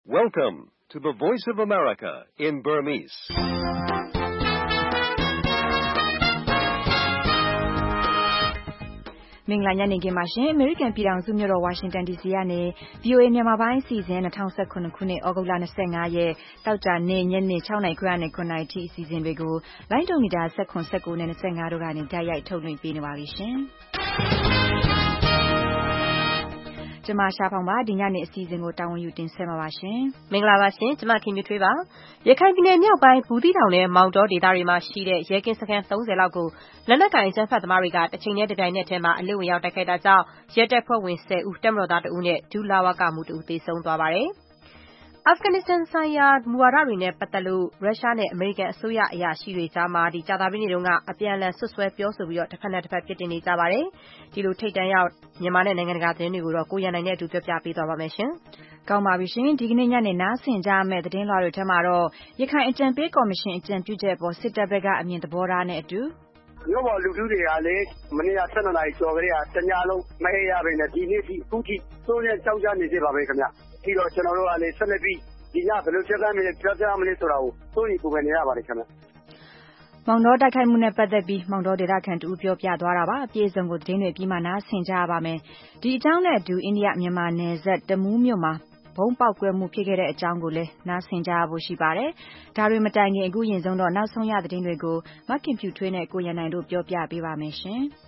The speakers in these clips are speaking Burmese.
Welcome to the Voice of America in Burmese. ။မင်္ဂလာညနေခင်းပါရှင်။ American ပြည်ထောင်စုမြို့တော် Washington DC ကနေ VOA မြန်မာပိုင်းအစီအစဉ်2019ခုနှစ်ဩဂုတ်လ25ရက်တောက်ကြနေ့ညနေ6နာရီခွဲနဲ့9နာရီထိအစီအစဉ်တွေကိုလိုင်းဒုံမီတာ19နဲ့25တို့ကနေတိုက်ရိုက်ထုတ်လွှင့်ပေးနေပါပြီရှင်။ကျမရှာဖောင်ပါဒီညနေအစီအစဉ်ကိုတာဝန်ယူတင်ဆက်မှာပါရှင်။မင်္ဂလာပါရှင်။ကျမခင်မြထွေးပါ။ရခိုင်ပြည်နယ်မြောက်ပိုင်းဘူးသီးတောင်နဲ့မောင်တောဒေသတွေမှာရှိတဲ့ရဲကင်းစခန်း30လောက်ကိုလက်နက်ကင်အကြမ်းဖက်သမားတွေကတစ်ချိန်နဲ့တစ်ပြိုင်နက်တည်းမှာအလစ်ဝင်ရောက်တိုက်ခိုက်တာကြောင့်ရဲတပ်ဖွဲ့ဝင်10ဦးတပ်မတော်သား2ဦးနဲ့ဒုလဝကမှူး2ဦးသေဆုံးသွားပါတယ်။အာဖဂန်နစ္စတန်ဆိုင်ရာမူဝါဒတွေနဲ့ပတ်သက်လို့ရုရှားနဲ့အမေရိကန်အစိုးရအရာရှိတွေကြားမှာကြာသပတေးနေ့တုန်းကအပြန်အလှန်ဆွဆွဲပြောဆိုပြီးတစ်ဖက်နဲ့တစ်ဖက်ပြစ်တင်နေကြပါတယ်။ဒီလိုထိတ်တန့်ရောက်မြန်မာနဲ့နိုင်ငံတကာသတင်းတွေကိုတော့ကိုရန်နိုင်နဲ့အတူပြောပြပေးသွားပါမယ်ရှင်။ကောင်းပါပြီရှင်။ဒီကနေ့ညနေနားဆင်ကြမယ့်သတင်းလွှာတွေထဲမှာတော့ရခိုင်အကြံပေးကော်မရှင်အကြံပြုချက်ပေါ်စစ်တပ်ဘက်ကအမြင်သဘောထားနဲ့အတူမြို့ပေါ်လူထုတွေကလေမနေ့က12နာရီကျော်ကလေးကတညလုံးမဟေးရပဲနဲ့ဒီနေ့ဒီအခုထိစိုးရဲကြောက်ကြနေသေးပါပဲခင်ဗျ။ပြီးတော့ကျွန်တော်တို့ကလေဆက်လက်ပြီးဒီညဘယ်လိုချက်သားမလဲပြောပြမလဲဆိုတာကိုစိုးရိမ်ပူပန်နေရပါတယ်ခင်ဗျ။မောင်တော်တိုက်ခိုက်မှုနဲ့ပတ်သက်ပြီးမောင်တော်ဒေသခံတူပြောပြသွားတာပါအပြည့်စုံကိုသတင်းတွေပြီးမှနားဆင်ကြရပါမယ်။ဒီအကြောင်းနဲ့အတူအိန္ဒိယမြန်မာနယ်စပ်တမူးမြို့မှာဘုံပေါက်ကွဲမှုဖြစ်ခဲ့တဲ့အကြောင်းကိုလည်းနားဆင်ကြရဖို့ရှိပါတယ်။ဒါတွေမတိုင်ခင်အခုရင်ဆုံးတော့နောက်ဆုံးရသတင်းတွေကိုမခင်ဖြူထွေးနဲ့ကိုရန်နိုင်တို့ပြောပြပေးပါမယ်ရှင်။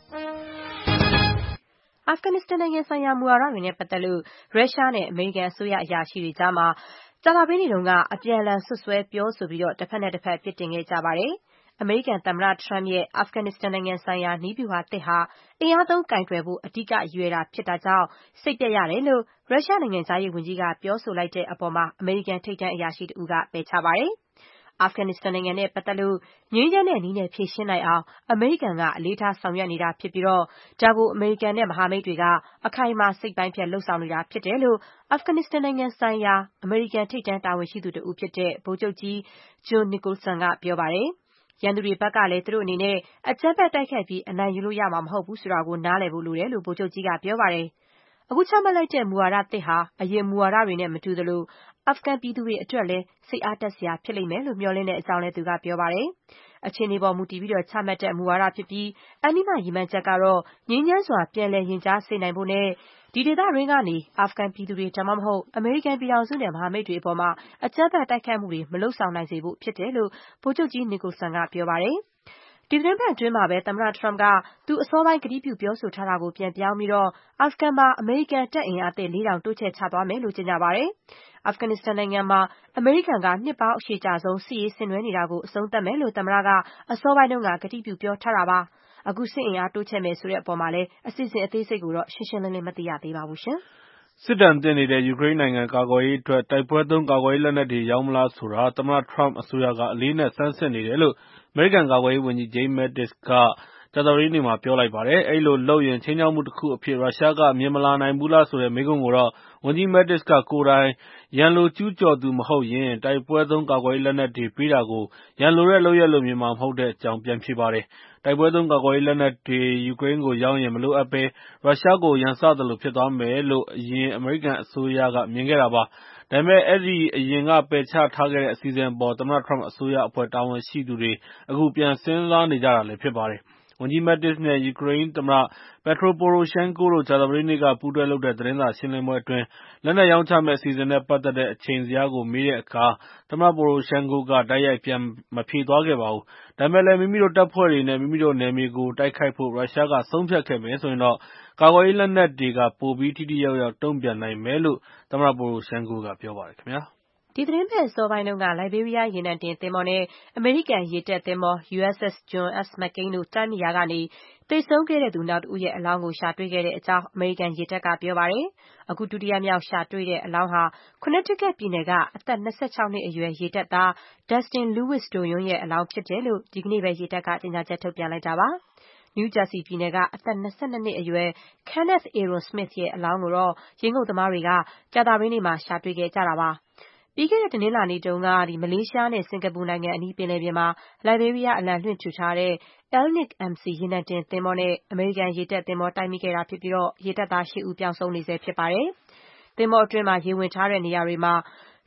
အာဖဂန်နစ္စတန်နိုင်ငံဆိုင်ရာမူဝါဒတွေနဲ့ပတ်သက်လို့ရုရှားနဲ့အမေရိကန်အစိုးရအရာရှိတွေကြားမှာကြာသပတေးနေ့တုန်းကအပြန်အလှန်ဆွဆွဲပြောဆိုပြီးတစ်ဖက်နဲ့တစ်ဖက်ပြစ်တင်ခဲ့ကြပါတယ်။အမေရိကန်သမ္မတထရမ့်ရဲ့အာဖဂန်နစ္စတန်နိုင်ငံဆိုင်ရာနည်းဗျူဟာသစ်ဟာအင်အားသုံးကိုင်တွယ်ဖို့အဓိကရည်ရွယ်တာဖြစ်တာကြောင့်စိတ်ပျက်ရတယ်လို့ရုရှားနိုင်ငံခြားရေးဝန်ကြီးကပြောဆိုလိုက်တဲ့အပေါ်မှာအမေရိကန်ထိပ်တန်းအရာရှိတဦးကပယ်ချပါတယ်။အာဖဂန်နစ္စတန်နိုင်ငံနဲ့ပတ်သက်လို့ငြိမ်းချမ်းတဲ့နည်းနဲ့ဖြေရှင်းနိုင်အောင်အမေရိကန်ကအလေးထားဆောင်ရွက်နေတာဖြစ်ပြီးဒါကိုအမေရိကန်နဲ့မဟာမိတ်တွေကအခိုင်အမာစိတ်ပိုင်းဖြတ်လှုပ်ဆောင်နေတာဖြစ်တယ်လို့အာဖဂန်နစ္စတန်နိုင်ငံဆိုင်ရာအမေရိကန်ထိပ်တန်းတာဝန်ရှိသူတဦးဖြစ်တဲ့ဗိုလ်ချုပ်ကြီး John Nicholson ကပြောပါတယ်။ရန်သူတွေဘက်ကလည်းသူတို့အနေနဲ့အကြမ်းဖက်တိုက်ခိုက်ပြီးအနိုင်ယူလို့ရမှာမဟုတ်ဘူးဆိုတာကိုနားလည်ဖို့လိုတယ်လို့ဗိုလ်ချုပ်ကြီးကပြောပါတယ်။အခုချမှတ်လိုက်တဲ့မူဝါဒသစ်ဟာအရင်မူဝါဒတွေနဲ့မတူသလိုအာဖဂန်ပြည်သူတွေအတွက်လည်းစိတ်အားတက်စရာဖြစ်လိမ့်မယ်လို့မျှော်လင့်တဲ့အကြောင်းလည်းသူကပြောပါတယ်။အခြေအနေပေါ်မူတည်ပြီးချမှတ်တဲ့မူဝါဒဖြစ်ပြီးအနိမရည်မှန်းချက်ကတော့ငြိမ်းချမ်းစွာပြန်လည်ရင်ကြားစေ့နိုင်ဖို့နဲ့ဒီဒေသတွင်းကနေအာဖဂန်ပြည်သူတွေဒါမှမဟုတ်အမေရိကန်ပြည်ထောင်စုနဲ့မဟာမိတ်တွေအပေါ်မှာအကြမ်းဖက်တိုက်ခိုက်မှုတွေမလုပ်ဆောင်နိုင်စေဖို့ဖြစ်တယ်လို့ဗိုလ်ချုပ်ကြီး Nicholson ကပြောပါတယ်။ဒီသတင်းပတ်အတွင်းမှာပဲသမ္မတထရမ့်ကသူအစောပိုင်းကတိပြုပြောဆိုထားတာကိုပြန်ပြောင်းပြီးအာဖဂန်မှာအမေရိကန်တပ်အင်အားသစ်4000တိုးချဲ့ချသွားမယ်လို့ကြေညာပါတယ်။အာဖဂန်နစ္စတန်နိုင်ငံမှာအမေရိကန်ကနှစ်ပေါင်းအရှည်ကြာဆုံးစစ်ရေးဆင်နွှဲနေတာကိုအဆုံးသတ်မယ်လို့သမ္မတကအစောပိုင်းတုန်းကကတိပြုပြောထားတာပါ။အခုစစ်အင်အားတိုးချဲ့မယ်ဆိုတဲ့အပေါ်မှာလည်းအစီအစဉ်အသေးစိတ်ကိုတော့ရှင်းရှင်းလင်းလင်းမသိရသေးပါဘူးရှင်။စစ်ဒဏ်သင့်နေတဲ့ယူကရိန်းနိုင်ငံကာကွယ်ရေးအတွက်တိုက်ပွဲသုံးကာကွယ်ရေးလက်နက်တွေရောင်းမလားဆိုတာသမ္မတထရမ့်အစိုးရကအလေးနက်ဆန်းစစ်နေတယ်လို့အမေရိကန်ကာကွယ်ရေးဝန်ကြီး Jim Mattis ကကြာသပတေးနေ့မှာပြောလိုက်ပါတယ်။အဲဒီလိုလုပ်ရင်ခြိမ်းခြောက်မှုတစ်ခုအဖြစ်ရုရှားကမြင်မလာနိုင်ဘူးလားဆိုတဲ့မေးခွန်းကိုတော့ဝန်ကြီး Mattis ကကိုယ်တိုင်ရန်လိုကျူးကျော်သူမဟုတ်ရင်တိုက်ပွဲသုံးကာကွယ်ရေးလက်နက်တွေပေးတာကိုရန်လိုတဲ့လုပ်ရပ်လို့မြင်မှာမဟုတ်တဲ့အကြောင်းပြန်ဖြေပါတယ်။တိုက်ပွဲသုံးကာကွယ်ရေးလက်နက်တွေယူကရိန်းကိုရောင်းရင်မလိုအပ်ဘဲရုရှားကိုရန်စသလိုဖြစ်သွားမယ်လို့အရင်အမေရိကန်အစိုးရကမြင်ခဲ့တာပါ။ဒါပေမဲ့အဲဒီအရင်ကပယ်ချထားခဲ့တဲ့အစီအစဉ်အပေါ်သမ္မတထရမ့်အစိုးရအဖွဲ့တာဝန်ရှိသူတွေအခုပြန်စဉ်းစားနေကြတာလည်းဖြစ်ပါတယ်။ဝန်ကြီး Mattis နဲ့ယူကရိန်းသမ္မတ Petro Poroshenko တို့ကြာသပတေးနေ့ကပူးတွဲလုပ်တဲ့သတင်းစာရှင်းလင်းပွဲအတွင်းလက်နက်ရောင်းချမယ့်အစီအစဉ်နဲ့ပတ်သက်တဲ့အချိန်ဇယားကိုမေးတဲ့အခါသမ္မတ Poroshenko ကတိုက်ရိုက်ပြန်မဖြေသွားခဲ့ပါဘူး။ဒါပေမဲ့လည်းမိမိတို့တပ်ဖွဲ့တွေနဲ့မိမိတို့နယ်မြေကိုတိုက်ခိုက်ဖို့ရုရှားကဆုံးဖြတ်ခဲ့မယ်ဆိုရင်တော့ကာကွယ်ရေးလက်နက်တွေကပိုပြီးထိထိရောက်ရောက်တုံ့ပြန်နိုင်မယ်လို့သမ္မတ Poroshenko ကပြောပါတယ်ခင်ဗျာ။ဒီသတင်းပတ်အစောပိုင်းတုန်းကလိုက်ဘေးရီးယားရေနံတင်သင်္ဘောနဲ့အမေရိကန်ရေတပ်သင်္ဘော USS John S. McCain တို့တိုက်မိရာကနေသေဆုံးခဲ့တဲ့သူနောက်တဦးရဲ့အလောင်းကိုရှာတွေ့ခဲ့တဲ့အကြောင်းအမေရိကန်ရေတပ်ကပြောပါတယ်။အခုဒုတိယမြောက်ရှာတွေ့တဲ့အလောင်းဟာ Connecticut ပြည်နယ်ကအသက်26နှစ်အရွယ်ရေတပ်သား Dustin Lewis တို့ရုံးရဲ့အလောင်းဖြစ်တယ်လို့ဒီကနေ့ပဲရေတပ်ကကြေညာချက်ထုတ်ပြန်လိုက်တာပါ။ New Jersey ပြည်နယ်ကအသက်22နှစ်အရွယ် Kenneth Aaron Smith ရဲ့အလောင်းကိုတော့ရေငုပ်သမားတွေကကြာသပတေးနေ့မှာရှာတွေ့ခဲ့ကြတာပါ။ပြီးခဲ့တဲ့တနင်္လာနေ့တုန်းကမလေးရှားနဲ့စင်ကာပူနိုင်ငံအနီးပင်လယ်ပြင်မှာလိုက်ဘေးရီးယားအလံလွှင့်ထူထားတဲ့ Elnik MC ရေနံတင်သင်္ဘောနဲ့အမေရိကန်ရေတပ်သင်္ဘောတိုက်မိခဲ့တာဖြစ်ပြီးရေတပ်သား8ဦးပျောက်ဆုံးနေဆဲဖြစ်ပါတယ်။သင်္ဘောအတွင်းမှာရေဝင်ထားတဲ့နေရာတွေမှာ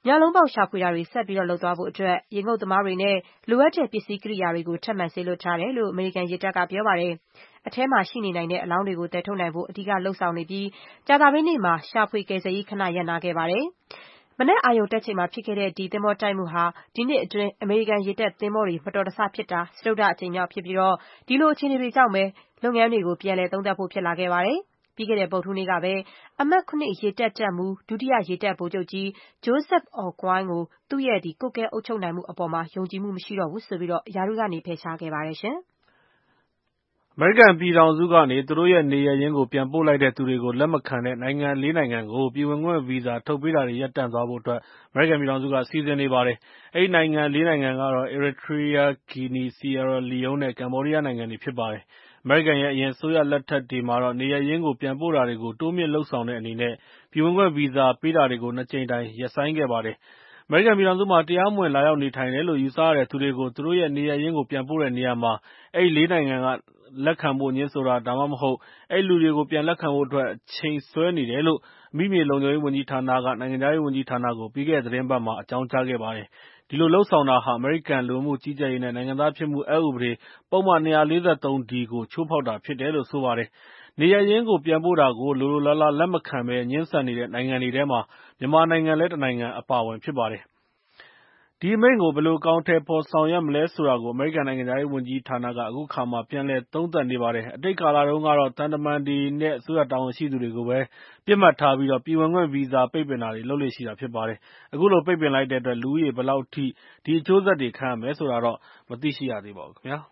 ညလုံးပေါက်ရှာဖွေတာတွေဆက်ပြီးလုပ်သွားဖို့အတွက်ရေငုပ်သမားတွေနဲ့လိုအပ်တဲ့ပစ္စည်းကိရိယာတွေကိုထပ်မံစေလွှတ်ထားတယ်လို့အမေရိကန်ရေတပ်ကပြောပါတယ်။အထဲမှာရှိနေနိုင်တဲ့အလောင်းတွေကိုသယ်ထုတ်နိုင်ဖို့အဓိကလှုပ်ဆောင်နေပြီးကြာသပတေးနေ့မှာရှာဖွေကယ်ဆယ်ရေးခဏရပ်နားခဲ့ပါတယ်။မနက်အာရုံတက်ချိန်မှာဖြစ်ခဲ့တဲ့ဒီသင်္ဘောတိုက်မှုဟာဒီနှစ်အတွင်းအမေရိကန်ရေတပ်သင်္ဘောတွေမတော်တဆဖြစ်တာစတုတ္ထအကြိမ်မြောက်ဖြစ်ပြီးဒီလိုအခြေအနေတွေကြောင့်ပဲလုပ်ငန်းတွေကိုပြန်လည်သုံးသပ်ဖို့ဖြစ်လာခဲ့ပါတယ်။ပြီးခဲ့တဲ့ဗုဒ္ဓဟူးနေ့ကပဲအမှတ် 7 ရေတပ်တပ်မှူးဒုတိယရေတပ်ဗိုလ်ချုပ်ကြီး Joseph Aucoin ကိုသူ့ရဲ့ကွပ်ကဲအုပ်ချုပ်နိုင်မှုအပေါ်ယုံကြည်မှုမရှိတော့ဘူးဆိုပြီးရာထူးကနေဖယ်ရှားခဲ့ပါတယ်ရှင်။အမေရိကန်ပြည်ထောင်စုကနေသူတို့ရဲ့နေရပ်ရင်းကိုပြန်ပို့လိုက်တဲ့သူတွေကိုလက်မခံတဲ့နိုင်ငံ 4 နိုင်ငံကိုပြည်ဝင်ခွင့်ဗီဇာထုတ်ပေးတာတွေရပ်တန့်သွားဖို့အတွက်အမေရိကန်ပြည်ထောင်စုကစီစဉ်နေပါတယ်။အဲဒီနိုင်ငံ 4 နိုင်ငံကတော့ Eritrea, Guinea, Sierra Leone နဲ့ ကမ္ဘောဒီးယားနိုင်ငံတွေဖြစ်ပါတယ်။အမေရိကန်ရဲ့အရင်အစိုးရလက်ထက်တွေမှာနေရပ်ရင်းကိုပြန်ပို့တာတွေကိုတိုးမြှင့်လုပ်ဆောင်တဲ့အနေနဲ့ပြည်ဝင်ခွင့်ဗီဇာပေးတာတွေကို 2 ကြိမ်တိုင်ရပ်ဆိုင်းခဲ့ပါတယ်။ အမေရိကန်ပြည်ထောင်စုမှာတရားမဝင်လာရောက်နေထိုင်တယ်လို့ယူဆရတဲ့သူတွေကိုသူတို့ရဲ့နေရပ်ရင်းကိုပြန်ပို့တဲ့နေရာမှာအဲဒီ 4 နိုင်ငံကလက်ခံဖို့ငြင်းဆိုတာဒါမှမဟုတ်အဲဒီလူတွေကိုပြန်လက်ခံဖို့အတွက်အချိန်ဆွဲနေတယ်လို့အမိမြေလုံခြုံရေးဝန်ကြီးဌာနကနိုင်ငံခြားရေးဝန်ကြီးဌာနကိုပြီးခဲ့တဲ့သီတင်းပတ်မှာအကြောင်းကြားခဲ့ပါတယ်။ဒီလိုလုပ်ဆောင်တာဟာအမေရိကန်လူဝင်မှုကြီးကြပ်ရေးနဲ့နိုင်ငံသားဖြစ်မှုအက်ဥပဒေပုဒ်မ 243D ကိုချိုးဖောက်တာဖြစ်တယ်လို့ဆိုပါတယ်။နေရပ်ရင်းကိုပြန်ပို့တာကိုလိုလိုလားလားလက်မခံဘဲငြင်းဆန်နေတဲ့နိုင်ငံတွေထဲမှာမြန်မာနိုင်ငံလည်းတနိုင်ငံအပါအဝင်ဖြစ်ပါတယ်။ဒီအမိန့်ကိုဘယ်လိုအကောင်အထည်ဖော်ဆောင်ရွက်မလဲဆိုတာကိုအမေရိကန်နိုင်ငံခြားရေးဝန်ကြီးဌာနကအခုအခါမှာပြန်လည်သုံးသပ်နေပါတယ်။အတိတ်ကာလတုန်းကတော့သံတမန်တွေနဲ့အစိုးရတာဝန်ရှိသူတွေကိုပဲပစ်မှတ်ထားပြီးပြည်ဝင်ခွင့်ဗီဇာပိတ်ပင်တာတွေလုပ်လေ့ရှိတာဖြစ်ပါတယ်။အခုလိုပိတ်ပင်လိုက်တဲ့အတွက်လူဦးရေဘယ်လောက်ထိဒီအကျိုးဆက်တွေခံရမယ်ဆိုတာတော့မသိရှိရသေးပါဘူးခင်ဗျာ။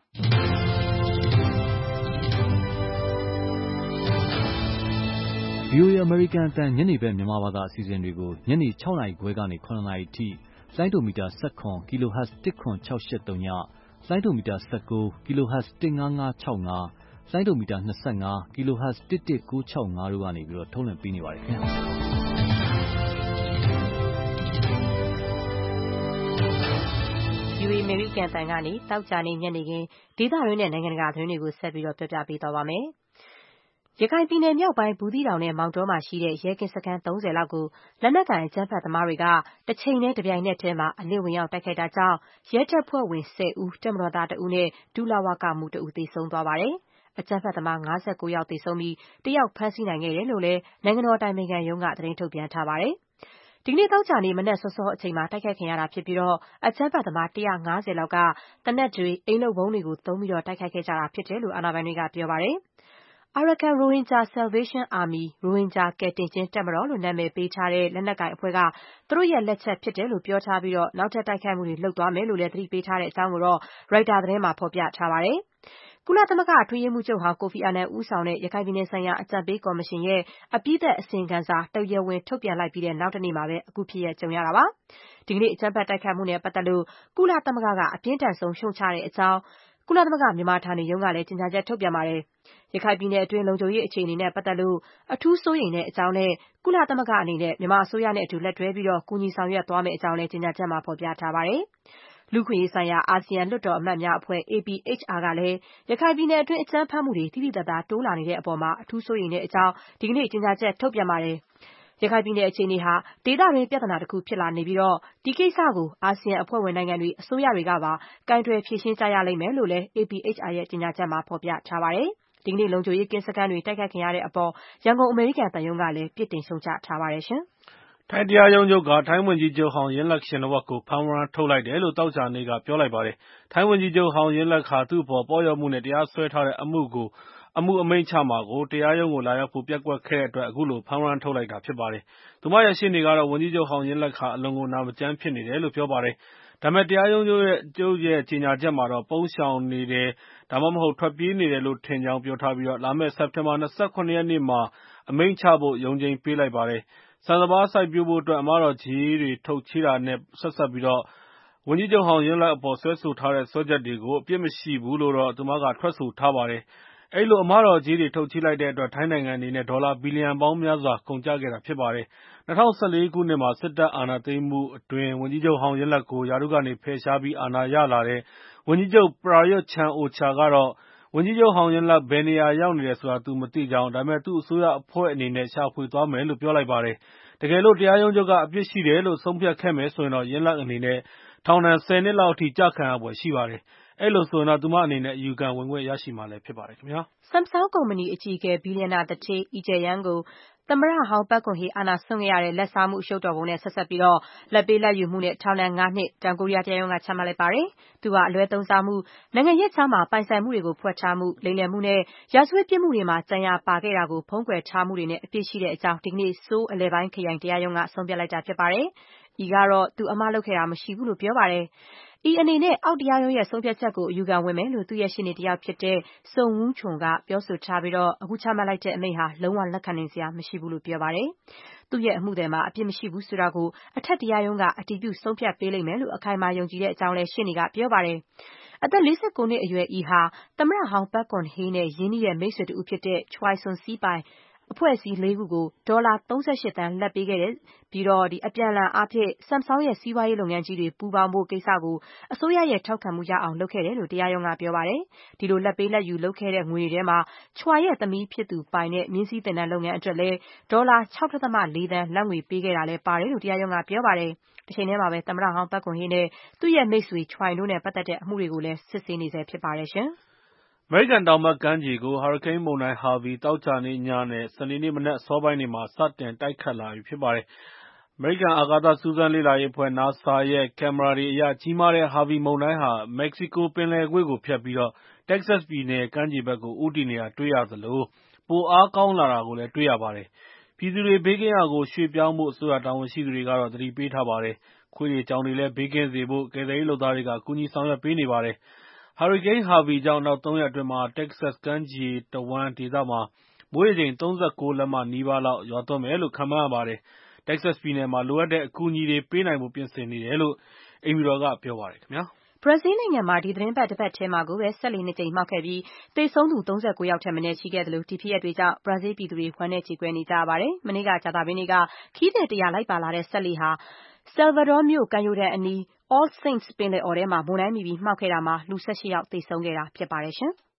VOA အမေရိကန်အသံညနေဘက်မြန်မာဘာသာအစီအစဉ်တွေကိုညနေ 6 နာရီခွဲကနေ 7 နာရီအထိလိုင်းဒိုမီတာ 17 kHz 10683ညလိုင်းဒိုမီတာ 19 kHz 15565လိုင်းဒိုမီတာ 25 kHz 11965တို့ကနေထုတ်လွှင့်ပေးနေပါတယ်ခင်ဗျာ VOA အမေရိကန်အသံကနေတောက်ကြနေညနေခင်းဒေသတွင်းနဲ့နိုင်ငံတကာသတင်းတွေကိုဆက်ပြီးပြောပြပေးသွားပါမယ်။ရခိုင်ပြည်နယ်မြောက်ပိုင်းဘူးသီးတောင်နဲ့မောင်တောမှာရှိတဲ့ရဲကင်းစခန်း 30 လောက်ကိုလက်နက်ကိုင်အကြမ်းဖက်သမားတွေကတစ်ချိန်တည်းတစ်ပြိုင်နက်တည်းမှာအလစ်ဝင်ရောက်တိုက်ခိုက်တာကြောင့်ရဲတပ်ဖွဲ့ဝင် 10 ဦးတပ်မတော်သား 1 ဦးနဲ့ဒုလဝကမှူး 1 ဦးသေဆုံးသွားပါတယ်။အကြမ်းဖက်သမား 59 ယောက်သေဆုံးပြီး1 ယောက်ဖမ်းဆီးနိုင်ခဲ့တယ်လို့လည်းနိုင်ငံတော်အတိုင်ပင်ခံရုံးကသတင်းထုတ်ပြန်ထားပါတယ်။ဒီကနေ့သောကြာနေ့မနက်စောစောအချိန်မှာတိုက်ခိုက်ခံရတာဖြစ်ပြီးအကြမ်းဖက်သမား 150 လောက်ကသေနတ်တွေအိမ်လုပ်ဗုံးတွေကိုသုံးပြီးတိုက်ခိုက်ခဲ့ကြတာဖြစ်တယ်လို့အာဏာပိုင်တွေကပြောပါတယ်။ Arakan Rohingya Salvation Army ရိုဟင်ဂျာကယ်တင်ခြင်းတပ်မတော်လို့နာမည်ပေးထားတဲ့လက်နက်ကိုင်အဖွဲ့ကသူတို့ရဲ့လက်ချက်ဖြစ်တယ်လို့ပြောထားပြီးနောက်ထပ်တိုက်ခိုက်မှုတွေလုပ်သွားမယ်လို့လည်းသတိပေးထားတဲ့အကြောင်းကိုရိုက်တာသတင်းမှာဖော်ပြထားပါတယ်။ကုလသမဂ္ဂအတွင်းရေးမှူးချုပ်ဟောင်းကိုဖီအာနန်ဦးဆောင်တဲ့ရခိုင်ပြည်နယ်ဆိုင်ရာအကြံပေးကော်မရှင်ရဲ့အပြီးသတ်အစီရင်ခံစာတရားဝင်ထုတ်ပြန်လိုက်ပြီးတဲ့နောက်တနေ့မှာပဲအခုဖြစ်ရပ်ကြုံရတာပါ။ဒီကနေ့အကြမ်းဖက်တိုက်ခိုက်မှုနဲ့ပတ်သက်လို့ကုလသမဂ္ဂကအပြင်းထန်ဆုံးရှုတ်ချတဲ့အကြောင်းကုလသမဂ္ဂမြန်မာဌာနေရုံးကလည်းကြေညာချက်ထုတ်ပြန်ပါတယ်။ရခိုင်ပြည်နယ်အတွင်းလုံခြုံရေးအခြေအနေနဲ့ပတ်သက်လို့အထူးစိုးရိမ်တဲ့အကြောင်းနဲ့ကုလသမဂ္ဂအနေနဲ့မြန်မာအစိုးရနဲ့အတူလက်တွဲပြီးကူညီဆောင်ရွက်သွားမယ့်အကြောင်းလည်းကြေညာချက်မှာဖော်ပြထားပါတယ်။လူ့အခွင့်အရေးဆိုင်ရာအာဆီယံလွှတ်တော်အမတ်များအဖွဲ့ APHR ကလည်းရခိုင်ပြည်နယ်အတွင်းအကြမ်းဖက်မှုတွေသိသိသာသာတိုးလာနေတဲ့အပေါ်အထူးစိုးရိမ်တဲ့အကြောင်းဒီကနေ့ကြေညာချက်ထုတ်ပြန်ပါတယ်။ရခိုင်ပြည်နယ်အခြေအနေဟာဒေသတွင်းပြဿနာတစ်ခုဖြစ်လာနေပြီးဒီကိစ္စကိုအာဆီယံအဖွဲ့ဝင်နိုင်ငံတွေအစိုးရတွေကပါကိုင်တွယ်ဖြေရှင်းကြရလိမ့်မယ်လို့လည်း APHR ရဲ့ကြေညာချက်မှာဖော်ပြထားပါတယ်။ဒီကနေ့လုံခြုံရေးကင်းစခန်းတွေတိုက်ခိုက်ခံရတဲ့အပေါ်ရန်ကုန်အမေရိကန်သံရုံးကလည်းပြစ်တင်ရှုတ်ချထားပါတယ်ရှင်။ထိုင်းတရားရုံးချုပ်ကထိုင်းဝန်ကြီးချုပ်ဟောင်းယင်လတ်ရှင်နဝက်ကိုဖမ်းဝရမ်းထုတ်လိုက်တယ်လို့သောကြာနေ့ကပြောလိုက်ပါတယ်။ထိုင်းဝန်ကြီးချုပ်ဟောင်းယင်လတ်ဟာသူ့အပေါ်ပေါက်ရောက်မှုနဲ့တရားစွဲထားတဲ့အမှုအမိန့်ချမှာကိုတရားရုံးကိုလာရောက်ဖို့ပျက်ကွက်ခဲ့တဲ့အတွက်အခုလိုဖမ်းဝရမ်းထုတ်လိုက်တာဖြစ်ပါတယ်။သူမရဲ့ရှေ့နေကတော့ဝန်ကြီးချုပ်ဟောင်းယင်လတ်ဟာအလွန်ကိုနာမကျန်းဖြစ်နေတယ်လို့ပြောပါတယ်။ဒါပေမဲ့တရားရုံးချုပ်ရဲ့ကြေညာချက်မှာတော့ပုန်းရှောင်နေတယ်ဒါမှမဟုတ်ထွက်ပြေးနေတယ်လို့ထင်ကြောင်းပြောထားပြီးလာမယ့်စက်တင်ဘာ 27 ရက်နေ့မှာအမိန့်ချဖို့ရုံးချိန်းပေးလိုက်ပါတယ်။ဆန်စပါးစိုက်ပျိုးဖို့အတွက်အမတော်ကြေးတွေထုတ်ချေးတာနဲ့ဆက်စပ်ပြီးဝန်ကြီးချုပ်ဟောင်းယင်လတ်အပေါ်စွဲဆိုထားတဲ့စွဲချက်တွေကိုအပြစ်မရှိဘူးလို့သူမကထွက်ဆိုထားပါတယ်။အဲဒီလိုအမတော်ကြေးတွေထုတ်ချေးလိုက်တဲ့အတွက်ထိုင်းနိုင်ငံအနေနဲ့ဒေါ်လာဘီလီယံပေါင်းများစွာကုန်ကျခဲ့တာဖြစ်ပါတယ်။၂၀၁၄ ခုနှစ်မှာစစ်တပ်အာဏာသိမ်းမှုအတွင်းဝန်ကြီးချုပ်ဟောင်းယင်လတ်ကိုရာထူးကနေဖယ်ရှားပြီးအာဏာရလာတဲ့ဝန်ကြီးချုပ်ပရာရွတ်ချန်အိုချာကတော့ဝန်ကြီးချုပ်ဟောင်းယင်လတ်ဘယ်နေရာရောက်နေတယ်ဆိုတာသူမသိကြောင်းဒါပေမဲ့သူ့အစိုးရအဖွဲ့အနေနဲ့ရှာဖွေသွားမယ်လို့ပြောလိုက်ပါတယ်။တကယ်လို့တရားရုံးချုပ်ကအပြစ်ရှိတယ်လို့ဆုံးဖြတ်ခဲ့မယ်ဆိုရင်တော့ယင်းလတ်အနေနဲ့ထောင်ဒဏ်10 နှစ်လောက်အထိကျခံရဖွယ်ရှိပါတယ်။အဲ့လိုဆိုရင်တော့သူမအနေနဲ့အယူခံဝင်ခွင့်ရရှိမှာလည်းဖြစ်ပါတယ်ခင်ဗျာ။ Samsung ကုမ္ပဏီအကြီးအကဲဘီလီယံနာသူဌေး Lee Jae-yong ကိုသမ္မတဟောင်းပတ်ကွန်ဟေအာဏာစွန့်ခဲ့ရတဲ့လက်စားမှုအရှုပ်တော်ပုံနဲ့ဆက်စပ်ပြီးလာဘ်ပေးလာဘ်ယူမှုနဲ့ထောင်ဒဏ် 5 နှစ်တောင်ကိုရီးယားတရားရုံးကချမှတ်လိုက်ပါတယ်။သူဟာအလွဲသုံးစားမှု၊နိုင်ငံရပ်ခြားမှာပိုင်ဆိုင်မှုတွေကိုဖွက်ထားမှု၊လိမ်လည်မှုနဲ့ရာဇဝတ်ပြစ်မှုတွေမှာကြံရာပါခဲ့တာကိုဖုံးကွယ်ထားမှုတွေနဲ့အပြစ်ရှိတဲ့အကြောင်းဒီကနေ့ဆိုးလ်အလယ်ပိုင်းခရိုင်တရားရုံးကဆုံးဖြတ်လိုက်တာဖြစ်ပါတယ်။ Lee ကတော့သူအမှားလုပ်ခဲ့တာမရှိဘူးလို့ပြောပါတယ်။ Lee အနေနဲ့အောက်တရားရုံးရဲ့ဆုံးဖြတ်ချက်ကိုအယူခံဝင်မယ်လို့သူ့ရဲ့ရှေ့နေတယောက်ဖြစ်တဲ့ Sung Woo-chun ကပြောဆိုထားပြီးအခုချမှတ်လိုက်တဲ့အမိန့်ဟာလုံးဝလက်ခံနိုင်စရာမရှိဘူးလို့ပြောပါတယ်။သူ့ရဲ့အမှုသည်မှာအပြစ်မရှိဘူးဆိုတာကိုအထက်တရားရုံးကအတည်ပြုဆုံးဖြတ်ပေးလိမ့်မယ်လို့အခိုင်အမာယုံကြည်တဲ့အကြောင်းလည်းရှေ့နေကပြောပါတယ်။အသက် 49 နှစ်အရွယ် Lee ဟာသမ္မတဟောင်းပတ်ကွန်ဟေးနဲ့ရင်းနှီးတဲ့မိတ်ဆွေတဦးဖြစ်တဲ့ Choi Soon-sil ပိုင်အဖွဲ့အစည်း 4 ခုကိုဒေါ်လာ 38 သန်းလာဘ်ပေးခဲ့ပြီးအပြန်အလှန်အားဖြင့် Samsung ရဲ့စီးပွားရေးလုပ်ငန်းကြီးတွေပူးပေါင်းဖို့ကိစ္စကိုအစိုးရရဲ့ထောက်ခံမှုရအောင်လုပ်ခဲ့တယ်လို့တရားရုံးကပြောပါတယ်။ဒီလိုလာဘ်ပေးလာဘ်ယူလုပ်ခဲ့တဲ့ငွေတွေထဲမှာ Choi ရဲ့သမီးဖြစ်သူပိုင်တဲ့မြင်းစည်းသင်တန်းလုပ်ငန်းအတွက်လည်းဒေါ်လာ 6.4 သန်းလာဘ်ငွေပေးခဲ့တာလည်းပါတယ်လို့တရားရုံးကပြောပါတယ်။တချိန်တည်းမှာပဲသမ္မတဟောင်းပတ်ကွန်ဟေးနဲ့သူ့ရဲ့မိတ်ဆွေ Choi တို့နဲ့ပတ်သက်တဲ့အမှုတွေကိုလည်းစစ်ဆေးနေဆဲဖြစ်ပါတယ်ရှင်။အမေရိကန်တောင်ဘက်ကမ်းခြေကိုဟာရီကိန်းမုန်တိုင်း Harvey သောကြာနေ့ညနဲ့စနေနေ့မနက်အစောပိုင်းတွေမှာစတင်တိုက်ခတ်လာပြီဖြစ်ပါတယ်။ အမေရိကန်အာကာသစူးစမ်းလေ့လာရေးအဖွဲ့ NASA ရဲ့ကင်မရာတွေအရကြီးမားတဲ့ Harvey မုန်တိုင်းဟာမက္ကဆီကိုပင်လယ်ကွေ့ကိုဖြတ်ပြီးTexas ပြည်နယ်ကမ်းခြေဘက်ကိုဦးတည်နေတာတွေ့ရသလိုပိုအားကောင်းလာတာကိုလည်းတွေ့ရပါတယ်။ ပြည်သူတွေဘေးကင်းရာကိုရွှေ့ပြောင်းဖို့အစိုးရတာဝန်ရှိသူတွေကတော့သတိပေးထားပါတယ်။ ခွေးတွေကြောင်တွေလည်းဘေးကင်းစေဖို့ကယ်ဆယ်ရေးလုပ်သားတွေကကူညီဆောင်ရွက်ပေးနေပါတယ်။ ဟာရီကိန်း Harvey ကြောင့်နောက် 3 ရက်အတွင်း Texas ကမ်းခြေတဝှမ်းဒေသမှာမိုးရေချိန် 39 လက်မနီးပါးလောက်ရွာသွန်းမယ်လို့ခန့်မှန်းရပါတယ်။ Texas ပြည်နယ်မှာလိုအပ်တဲ့အကူအညီတွေပေးနိုင်ဖို့ပြင်ဆင်နေတယ်လို့အိမ်ဖြူတော်ကပြောပါတယ်ခင်ဗျာ။ဘရာဇီးနိုင်ငံမှာဒီသီတင်းပတ်တပတ်ထဲမှာကိုပဲစက်လှေ 2 ကြိမ်မှောက်ခဲ့ပြီးသေဆုံးသူ 39 ယောက်ထက်မနည်းရှိခဲ့သလိုဒီဖြစ်ရပ်တွေကြောင့်ဘရာဇီးပြည်သူတွေဝမ်းနည်းကြေကွဲနေကြရပါတယ်။မနေ့ကကြာသပတေးနေ့ကခရီးသည် 100 လိုက်ပါလာတဲ့စက်လှေဟာSalvador မြို့ကမ်းရိုးတန်းအနီး All Saints ပင်လယ်အော်ထဲမှာမုန်တိုင်းမိပြီးမှောက်ခဲ့တာမှာလူ 18 ယောက်သေဆုံးခဲ့တာဖြစ်ပါတယ်ရှင်။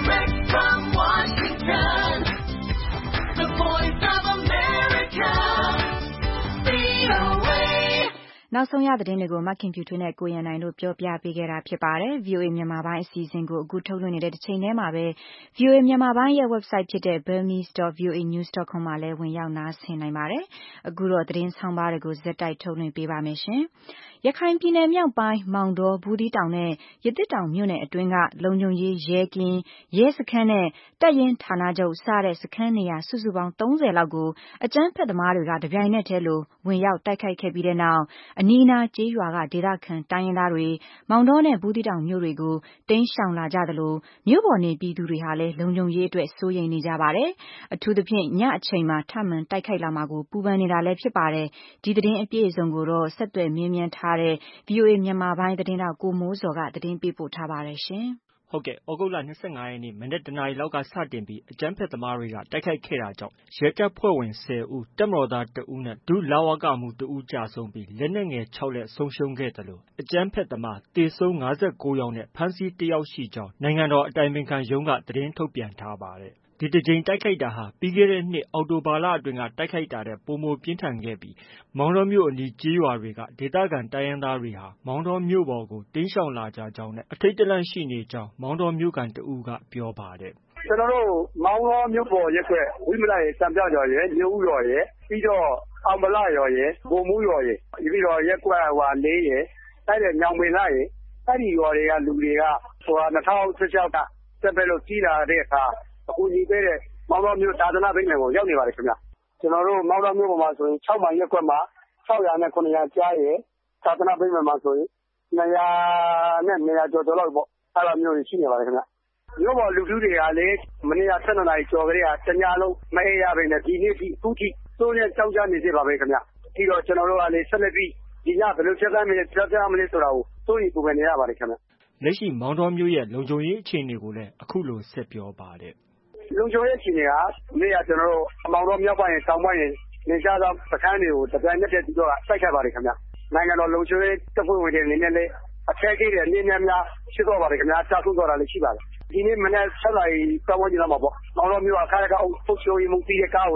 VOA နောက်ဆုံးရသတင်းတွေကိုမခင်ဖြူထွေးနဲ့ကိုရန်နိုင်တို့ပြောပြပေးခဲ့တာဖြစ်ပါတယ်။ VOA မြန်မာပိုင်းအစီအစဉ်ကိုအခုထုတ်လွှင့်နေတဲ့တစ်ချိန်တည်းမှာပဲ VOA မြန်မာပိုင်းရဲ့ website ဖြစ်တဲ့ burmese.voanews.com မှာလည်းဝင်ရောက်နားဆင်နိုင်ပါတယ်။အခုတော့သတင်းဆောင်းပါးတွေကိုဆက်တိုက်ထုတ်လွှင့်ပေးပါမယ်ရှင်။ရခိုင်ပြည်နယ်မြောက်ပိုင်းမောင်တော၊ဘူးသီးတောင်နဲ့ရသေ့တောင်မြို့နယ်အတွင်းကလုံခြုံရေးရဲကင်းရဲစခန်းနဲ့တပ်ရင်းဌာနချုပ်စတဲ့စခန်းနေရာစုစုပေါင်း 30 လောက်ကိုအကြမ်းဖက်သမားတွေကတပြိုင်နက်တည်းလိုဝင်ရောက်တိုက်ခိုက်ခဲ့ပြီးတဲ့နောက်အနီးနားကျေးရွာကဒေသခံတိုင်းရင်းသားတွေမောင်တောနဲ့ဘူးသီးတောင်မြို့တွေကိုတိမ်းရှောင်လာကြသလိုမြို့ပေါ်နေပြည်သူတွေဟာလည်းလုံခြုံရေးအတွက်စိုးရိမ်နေကြပါတယ်။အထူးသဖြင့်ညအချိန်မှာထပ်မံတိုက်ခိုက်လာမှာကိုပူပန်နေတာလည်းဖြစ်ပါတယ်။ဒီသတင်းအပြည့်အစုံကိုတော့ဆက်သွယ်မေးမြန်းထားတဲ့ VOA မြန်မာပိုင်းသတင်းထောက်ကိုမိုးဇော်ကသတင်းပေးပို့ထားပါတယ်ရှင်။သြဂုတ်လ ၂၅ ရက်နေ့ မနက် ၁ နာရီလောက်ကစတင်ပြီးအကြမ်းဖက်သမားတွေကတိုက်ခိုက်ခဲ့တာကြောင့်ရဲတပ်ဖွဲ့ဝင် 10 ဦး၊တပ်မတော်သား 1 ဦးနဲ့ ဒုလဝကမှူး 1 ဦးကျဆုံးပြီးလက်နက်ငယ် 6 လက်ဆုံးရှုံးခဲ့သလိုအကြမ်းဖက်သမားသေဆုံး 59 ယောက်နဲ့ ဖမ်းဆီး 1 ယောက်ရှိကြောင်းနိုင်ငံတော်အတိုင်ပင်ခံရုံးကသတင်းထုတ်ပြန်ထားပါတယ်။ ဒီတစ်ကြိမ်တိုက်ခိုက်တာဟာပြီးခဲ့တဲ့နှစ်အောက်တိုဘာလအတွင်းကတိုက်ခိုက်တာထက်ပိုမိုပြင်းထန်ခဲ့ပြီးမောင်တောမြို့အနီးကျေးရွာတွေကဒေသခံတိုင်းရင်းသားတွေဟာမောင်တောမြို့ပေါ်ကိုတိမ်းရှောင်လာကြကြောင်းနဲ့အထိတ်တလန့်ရှိနေကြောင်းမောင်တောမြို့ခံတဦးကပြောပါတယ်။ “ကျွန်တော်တို့မောင်တောမြို့ပေါ်ရပ်ကွက်ဝိမလရယ်စံပြရွာရယ်မြို့ဦးရွာရယ်ပြီးတော့အောင်ဗလရွာရယ်ဗိုလ်မှူးရွာရယ်ပြီးတော့ရပ်ကွက်4ရယ်အဲ့ညောင်ပင်လှရယ်အဲ့ဒီရွာတွေကလူတွေက2016ကတက်ပဲလို့ကြီးလာတဲ့အခါအကူအညီပေးတဲ့မောင်တောမြို့သာသနာ့ဗိမာန်ကိုရောက်နေပါတယ်ခင်ဗျ။ကျွန်တော်တို့မောင်တောမြို့ပေါ်မှာဆိုရင်6မိုင်ရပ်ကွက်မှာ600နဲ့900ကြားရယ်သာသနာ့ဗိမာန်မှာဆိုရင်200နဲ့200ကျော်လောက်ပေါ့အဲ့လိုမျိုးရှိနေပါတယ်ခင်ဗျ။မြို့ပေါ်လူထုတွေကလည်းမနေ့က12နာရီကျော်ကလေးကတညလုံးမအိပ်ရဘဲနဲ့ဒီနေ့ထိအခုထိစိုးရိမ်ကြောက်ကြနေသေးပါပဲခင်ဗျ။ပြီးတော့ကျွန်တော်တို့ကလည်းဆက်လက်ပြီးဒီညဘယ်လိုဖြတ်သန်းမလဲဆိုတာကိုစိုးရိမ်ပူပန်နေရပါတယ်ခင်ဗျ။လက်ရှိမောင်တောမြို့ရဲ့လုံခြုံရေးအခြေအနေကိုလည်းအခုလိုဆက်ပြောပါတယ်။လုံခြုံရေးအခြေအနေကနေ့ကကျွန်တော်တို့မောင်တောမြောက်ပိုင်းတောင်ပိုင်းနေကြသောစခန်းတွေကိုတပြိုင်နက်တည်းပြီးတော့တိုက်ခိုက်ပါတယ်ခင်ဗျ။နိုင်ငံတော်လုံခြုံရေးတပ်ဖွဲ့ဝင်တွေအနေနဲ့လည်းအခက်အခဲတွေအနည်းများဖြစ်တော့ပါတယ်ခင်ဗျာတာဆုံးတော့တာလည်းရှိပါတယ်။ဒီနေ့မနက်7နာရီပတ်ဝန်းကျင်လောက်မှာပေါ့မောင်တောမြို့အခါကအုပ်ချုပ်ရေးမှုတီးတဲ့ကားကိုလည်း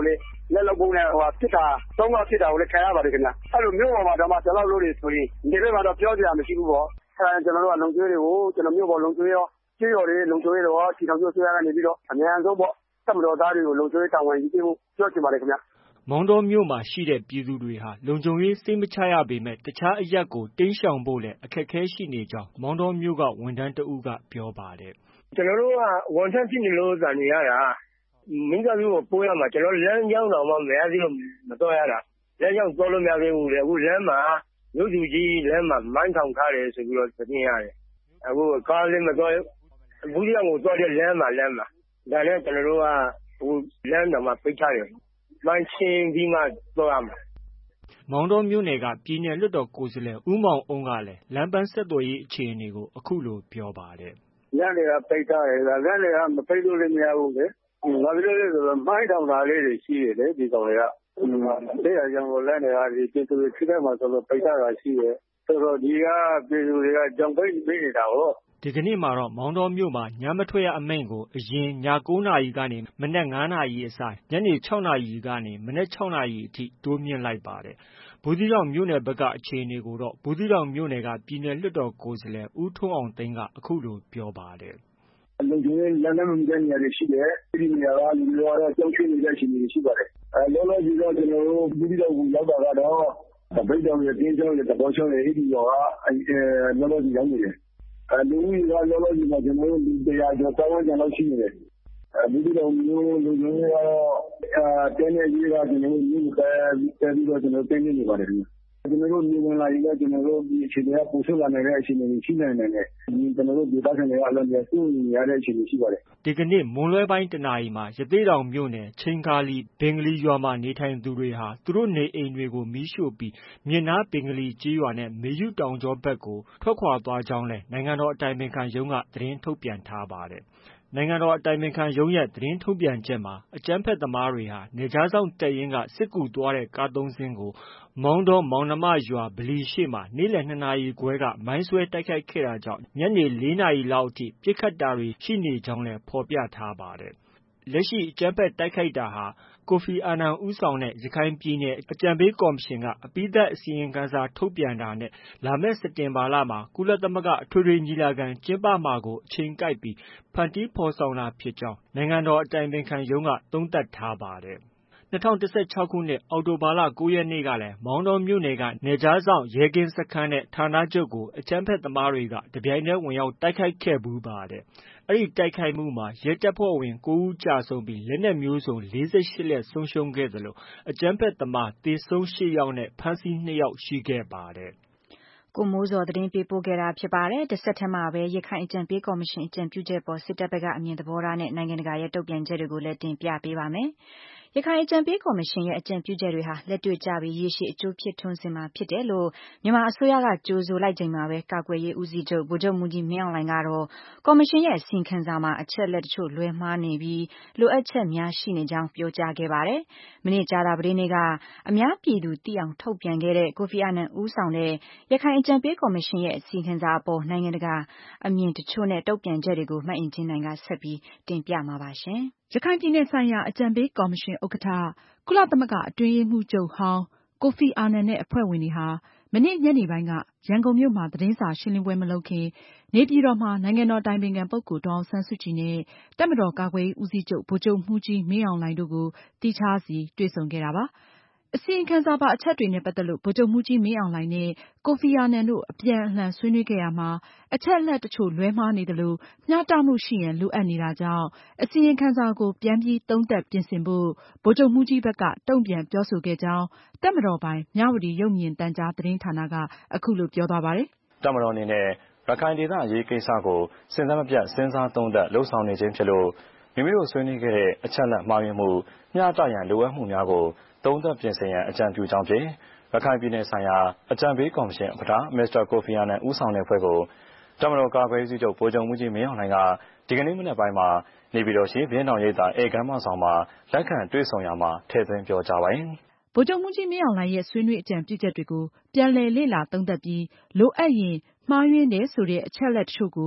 လက်လုံပုံနဲ့ဖြစ်တာ3ခါဖြစ်တာကိုလည်းခံရပါတယ်ခင်ဗျအဲ့လိုမျိုးပေါ်မှာတော့မှဒီလောက်လို့တွေဆိုရင်ဒီဘက်မှာတော့ပြောစရာမရှိဘူးပေါ့ကျွန်တော်တို့ကလုံခြုံရေးတွေကိုကျွန်တော်မျိုးပေါ်လုံခြုံရေးရောကျေးရွာတွေလုံခြုံရေးတော့ဒီတော်မျိုးဆွေးရကနေပြီးတော့အများဆုံးပေါ့တပ်မတော်သားတွေကိုလုံခြုံရေးတာဝန်ယူပေးဖို့ပြောချင်ပါတယ်ခင်ဗျမောင်တောမြို့မှာရှိတဲ့ပြည်သူတွေဟာလုံခြုံရေးစိတ်မချရပေမဲ့တခြားအရပ်ကိုတိမ်းရှောင်ဖို့လည်းအခက်အခဲရှိနေကြောင်းမောင်တောမြို့ကဝန်ထမ်းတဦးကပြောပါတယ်ကျွန်တော်တို့ကဝန်ထမ်းဖြစ်နေလို့ဇာနေရတာမင်းကမျိုးကိုပို့ရမှာကျွန်တော်လမ်းကြောင်းတော့မှမရသေးလို့မတော်ရတာလမ်းကြောင်းသွားလို့မရသေးဘူးလေအခုလမ်းမှာမြို့သူကြီးလမ်းမှာမိုင်းထောင်ထားတယ်ဆိုပြီးတော့သတင်းရတယ်အခုကားလေးမသွားဘူးဒီကောင်ကိုသွားတဲ့လမ်းမှာဒါနဲ့ကျွန်တော်တို့ကဟိုလမ်းတော်မှာပိတ်ထားတယ်မိုင်းချင်းပြီးမှသွားရမှာမောင်တောမြို့နယ်ကပြည်နယ်လွှတ်တော်ကိုယ်စားလှယ်ဦးမောင်အုံးကလည်းလမ်းပန်းဆက်သွယ်ရေးအခြေအနေကိုအခုလိုပြောပါတယ်လမ်းတွေကပိတ်ထားတယ်လမ်းတွေကမပိတ်လို့လည်းမရဘူးလေဘာဖြစ်လို့လဲဆိုတော့မိုင်းထောင်တာလေးတွေရှိတယ်လေဒီကောင်တွေကတရားကြောင့်လမ်းတွေကဒီပြည်သူတွေဖြစ်တဲ့မှာဆိုတော့ပိတ်ထားတာရှိတယ်ဆိုတော့ဒီကပြည်သူတွေကကြောင်ပိတ်ပေးနေတာဟုတ်ဒီကနေ့မှာတော့မောင်တောမြို့မှာညမထွက်ရအမိန့်ကိုအရင်ည9 နာရီကနေမနက်9 နာရီအစားညနေ6 နာရီကနေမနက်6 နာရီအထိတိုးမြင့်လိုက်ပါတယ်။ဘူးသီးတောင်မြို့နယ်ဘက်ကအခြေအနေကိုတော့ဘူးသီးတောင်မြို့နယ်ကပြည်နယ်လွှတ်တော်ကိုယ်စားလှယ်ဦးထွန်းအောင်သိန်းကအခုလိုပြောပါတယ်။လုံခြုံရေးလမ်းမမြင်တဲ့နေရာတွေရှိတယ်။ဒီနေရာကလူတွေကတော့ကြောက်ရွံ့နေတဲ့အခြေအနေတွေရှိပါတယ်။လောလောဆယ်တော့ကျွန်တော်တို့ဘူးသီးတောင်ကိုရောက်တာကတော့ဗိတ်တောင်ရဲ့တင်းကျောင်းရဲ့တပေါချောင်းရဲ့အဲ့ဒီရောကလောလောဆယ်ရောက်နေတယ်လူကြီးကလောလောဆယ်မှာကျွန်တော်တို့တရားကျော်တောင်းကြလောက်ရှိနေတယ်ဘူးဒီတော့မျိုးလူမျိုးကတော့တင်းနေကြီးကကျွန်တော်တို့မြို့ကပြီးတော့ကျွန်တော်တင်းနေပါတယ်ကျွန်တော်တို့နေဝင်လာရင်လည်းကျွန်တော်တို့ဒီအခြေအနေကပိုဆိုးလာနေတဲ့အခြေအနေရှိနေတယ်ကျွန်တော်တို့ဒေသခံတွေအလုံးကြီးစုနေရတဲ့အခြေအနေရှိပါတယ်ဒီကနေ့မွန်းလွဲပိုင်းတနာရီမှာရသေ့တောင်မြို့နယ်ချင်းကာလီဘင်္ဂလီရွာမှာနေထိုင်သူတွေဟာသူတို့နေအိမ်တွေကိုမီးရှို့ပြီးမြစ်နားဘင်္ဂလီကျေးရွာနဲ့မေယုတောင်ကျောဘက်ကိုထွက်ခွာသွားကြောင်းလည်းနိုင်ငံတော်အတိုင်ပင်ခံရုံးကသတင်းထုတ်ပြန်ထားပါတယ်နိုင်ငံတော်အတိုင်ပင်ခံရုံးရဲ့သတင်းထုတ်ပြန်ချက်မှာအကြမ်းဖက်သမားတွေဟာနယ်ခြားစောင့်တပ်ရင်းကစစ်ကူသွားတဲ့ကား3 စင်းကိုမောင်တောမောင်နှမရွာဗလီရှိမှာနေ့လယ်2 နာရီခွဲကမိုင်းဆွဲတိုက်ခိုက်ခဲ့တာကြောင့်ညနေ4 နာရီလောက်အထိပစ်ခတ်တာတွေရှိနေကြောင်းလည်းဖော်ပြထားပါတယ်။လက်ရှိအကြမ်းဖက်တိုက်ခိုက်တာဟာကိုဖီအာနန်ဦးဆောင်တဲ့ရခိုင်ပြည်နယ်အကြံပေးကော်မရှင်ကအပြီးသတ်အစီရင်ခံစာထုတ်ပြန်တာနဲ့လာမယ့်စက်တင်ဘာလမှာကုလသမဂ္ဂအထွေထွေညီလာခံကျင်းပမှာကိုအချိန်ကိုက်ပြီးဖန်တီးဖော်ဆောင်တာဖြစ်ကြောင်းနိုင်ငံတော်အတိုင်ပင်ခံရုံးကသုံးသပ်ထားပါတယ်။2016ခုနှစ်အောက်တိုဘာလ9 ရက်နေ့ကလည်းမောင်တောမြို့နယ်ကနယ်ခြားစောင့်ရဲကင်းစခန်းနဲ့ဌာနချုပ်ကိုအကြမ်းဖက်သမားတွေကတပြိုင်တည်းဝင်ရောက်တိုက်ခိုက်ခဲ့ဖူးပါတယ်။အဲဒီတိုက်ခိုက်မှုမှာရဲတပ်ဖွဲ့ဝင်9 ဦးကျဆုံးပြီးလက်နက်မျိုးစုံ48 လက်ဆုံးရှုံးခဲ့သလိုအကြမ်းဖက်သမားသေဆုံး8 ယောက်နဲ့ဖမ်းဆီး2 ယောက်ရှိခဲ့ပါတယ်။ကိုမိုးဇော်သတင်းပေးပို့ခဲ့တာဖြစ်ပါတယ်။တစ်ဆက်တည်းမှာပဲရခိုင်အကြံပေးကော်မရှင်အကြံပြုချက်ပေါ်စစ်တပ်ဘက်ကအမြင်သဘောထားနဲ့နိုင်ငံတကာရဲ့တုံ့ပြန်ချက်တွေကိုလည်းတင်ပြပေးပါမယ်။ရခိုင်အကြံပေးကော်မရှင်ရဲ့အကြံပြုချက်တွေဟာလက်တွေ့ကျပြီးရေရှည်အကျိုးဖြစ်ထွန်းစေမှာဖြစ်တယ်လို့မြန်မာအစိုးရကကြိုဆိုလိုက်ချိန်မှာပဲကာကွယ်ရေးဦးစီးချုပ်ဗိုလ်ချုပ်မှူးကြီးမင်းအောင်လှိုင်ကတော့ကော်မရှင်ရဲ့အစီရင်ခံစာမှာအချက်လက်တချို့လွဲမှားနေပြီးလိုအပ်ချက်များရှိနေကြောင်းပြောကြားခဲ့ပါတယ်။မနေ့ကြာသပတေးနေ့ကအများပြည်သူသိအောင်ထုတ်ပြန်ခဲ့တဲ့ကိုဖီအာနန်ဦးဆောင်တဲ့ရခိုင်အကြံပေးကော်မရှင်ရဲ့အစီရင်ခံစာအပေါ်နိုင်ငံတကာအမြင်တချို့နဲ့တုံ့ပြန်ချက်တွေကိုမအင်ကြင်းနိုင်ကဆက်ပြီးတင်ပြမှာပါရှင်။ရခိုင်ပြည်နယ်ဆိုင်ရာအကြံပေးကော်မရှင်ဥက္ကဋ္ဌကုလသမဂ္ဂအတွင်းရေးမှူးချုပ်ဟောင်းကိုဖီအာနန်နဲ့အဖွဲ့ဝင်တွေဟာမနေ့ညနေပိုင်းကရန်ကုန်မြို့မှာသတင်းစာရှင်းလင်းပွဲမလုပ်ခင်နေပြည်တော်မှာနိုင်ငံတော်တိုင်ပင်ခံပုဂ္ဂိုလ်ဒေါ်အောင်ဆန်းစုကြည်နဲ့တပ်မတော်ကာကွယ်ရေးဦးစီးချုပ်ဗိုလ်ချုပ်မှူးကြီးမင်းအောင်လှိုင်တို့ကိုသီးခြားစီတွေ့ဆုံခဲ့တာပါ။အစီရင်ခံစာပါအချက်တွေနဲ့ပတ်သက်လို့ဗိုလ်ချုပ်မှူးကြီးမင်းအောင်လှိုင်နဲ့ကိုဖီအာနန်တို့အပြန်အလှန်ဆွေးနွေးခဲ့ရာမှာအချက်အလက်တချို့လွဲမှားနေသလိုမျှတမှုရှိရန်လိုအပ်နေတာကြောင့်အစီရင်ခံစာကိုပြန်ပြီးသုံးသပ်ပြင်ဆင်ဖို့ဗိုလ်ချုပ်မှူးကြီးဘက်ကတုံ့ပြန်ပြောဆိုခဲ့ကြောင်းတပ်မတော်ပိုင်မြဝတီရုပ်မြင်သံကြားသတင်းဌာနကအခုလိုပြောသွားပါတယ်။တပ်မတော်အနေနဲ့ရခိုင်ဒေသအရေးကိစ္စကိုစဉ်ဆက်မပြတ်စဉ်းစားသုံးသပ်လှုပ်ဆောင်နေခြင်းဖြစ်လို့မိမိတို့ဆွေးနွေးခဲ့တဲ့အချက်လက်မှားယွင်းမှုမျှတရန်လိုအပ်မှုများကိုသုံးသပ်ပြင်ဆင်ရန်အကြံပြုကြောင်းဖြင့်ရခိုင်ပြည်နယ်ဆိုင်ရာအကြံပေးကော်မရှင်ဥက္ကဋ္ဌမစ္စတာကိုဖီအာနန်ဦးဆောင်တဲ့ဖွဲ့ကိုတပ်မတော်ကာကွယ်ရေးဦးစီးချုပ်ဗိုလ်ချုပ်မှူးကြီးမင်းအောင်လှိုင်ကဒီကနေ့မနက်ပိုင်းမှာနေပြည်တော်ရှိဘင်းတောင်ရိပ်သာဧကမ်းမဆောင်မှာလက်ခံတွေ့ဆုံရာမှာထည့်သွင်းပြောကြားပါတယ်။ဗိုလ်ချုပ်မှူးကြီးမင်းအောင်လှိုင်ရဲ့ဆွေးနွေးအကြံပြုချက်တွေကိုပြန်လည်လေ့လာသုံးသပ်ပြီးလိုအပ်ရင်မှားယွင်းတယ်ဆိုတဲ့အချက်လက်တချို့ကိုပြ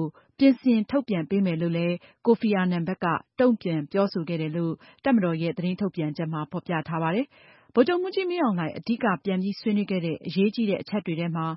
ပြင်ဆင်ထုတ်ပြန်ပေးမယ်လို့လည်း ကိုဖီအာနန်ဘက်ကတုံ့ပြန်ပြောဆိုခဲ့တယ်လို့တပ်မတော်ရဲ့သတင်းထုတ်ပြန်ချက်မှာဖေါ်ပြထားပါတယ်။ ဗိုလ်ချုပ်မှူးကြီးမင်းအောင်လှိုင်အဓိကပြန်ပြီးဆွေးနွေးခဲ့တဲ့အရေးကြီးတဲ့အချက်တွေထဲမှာ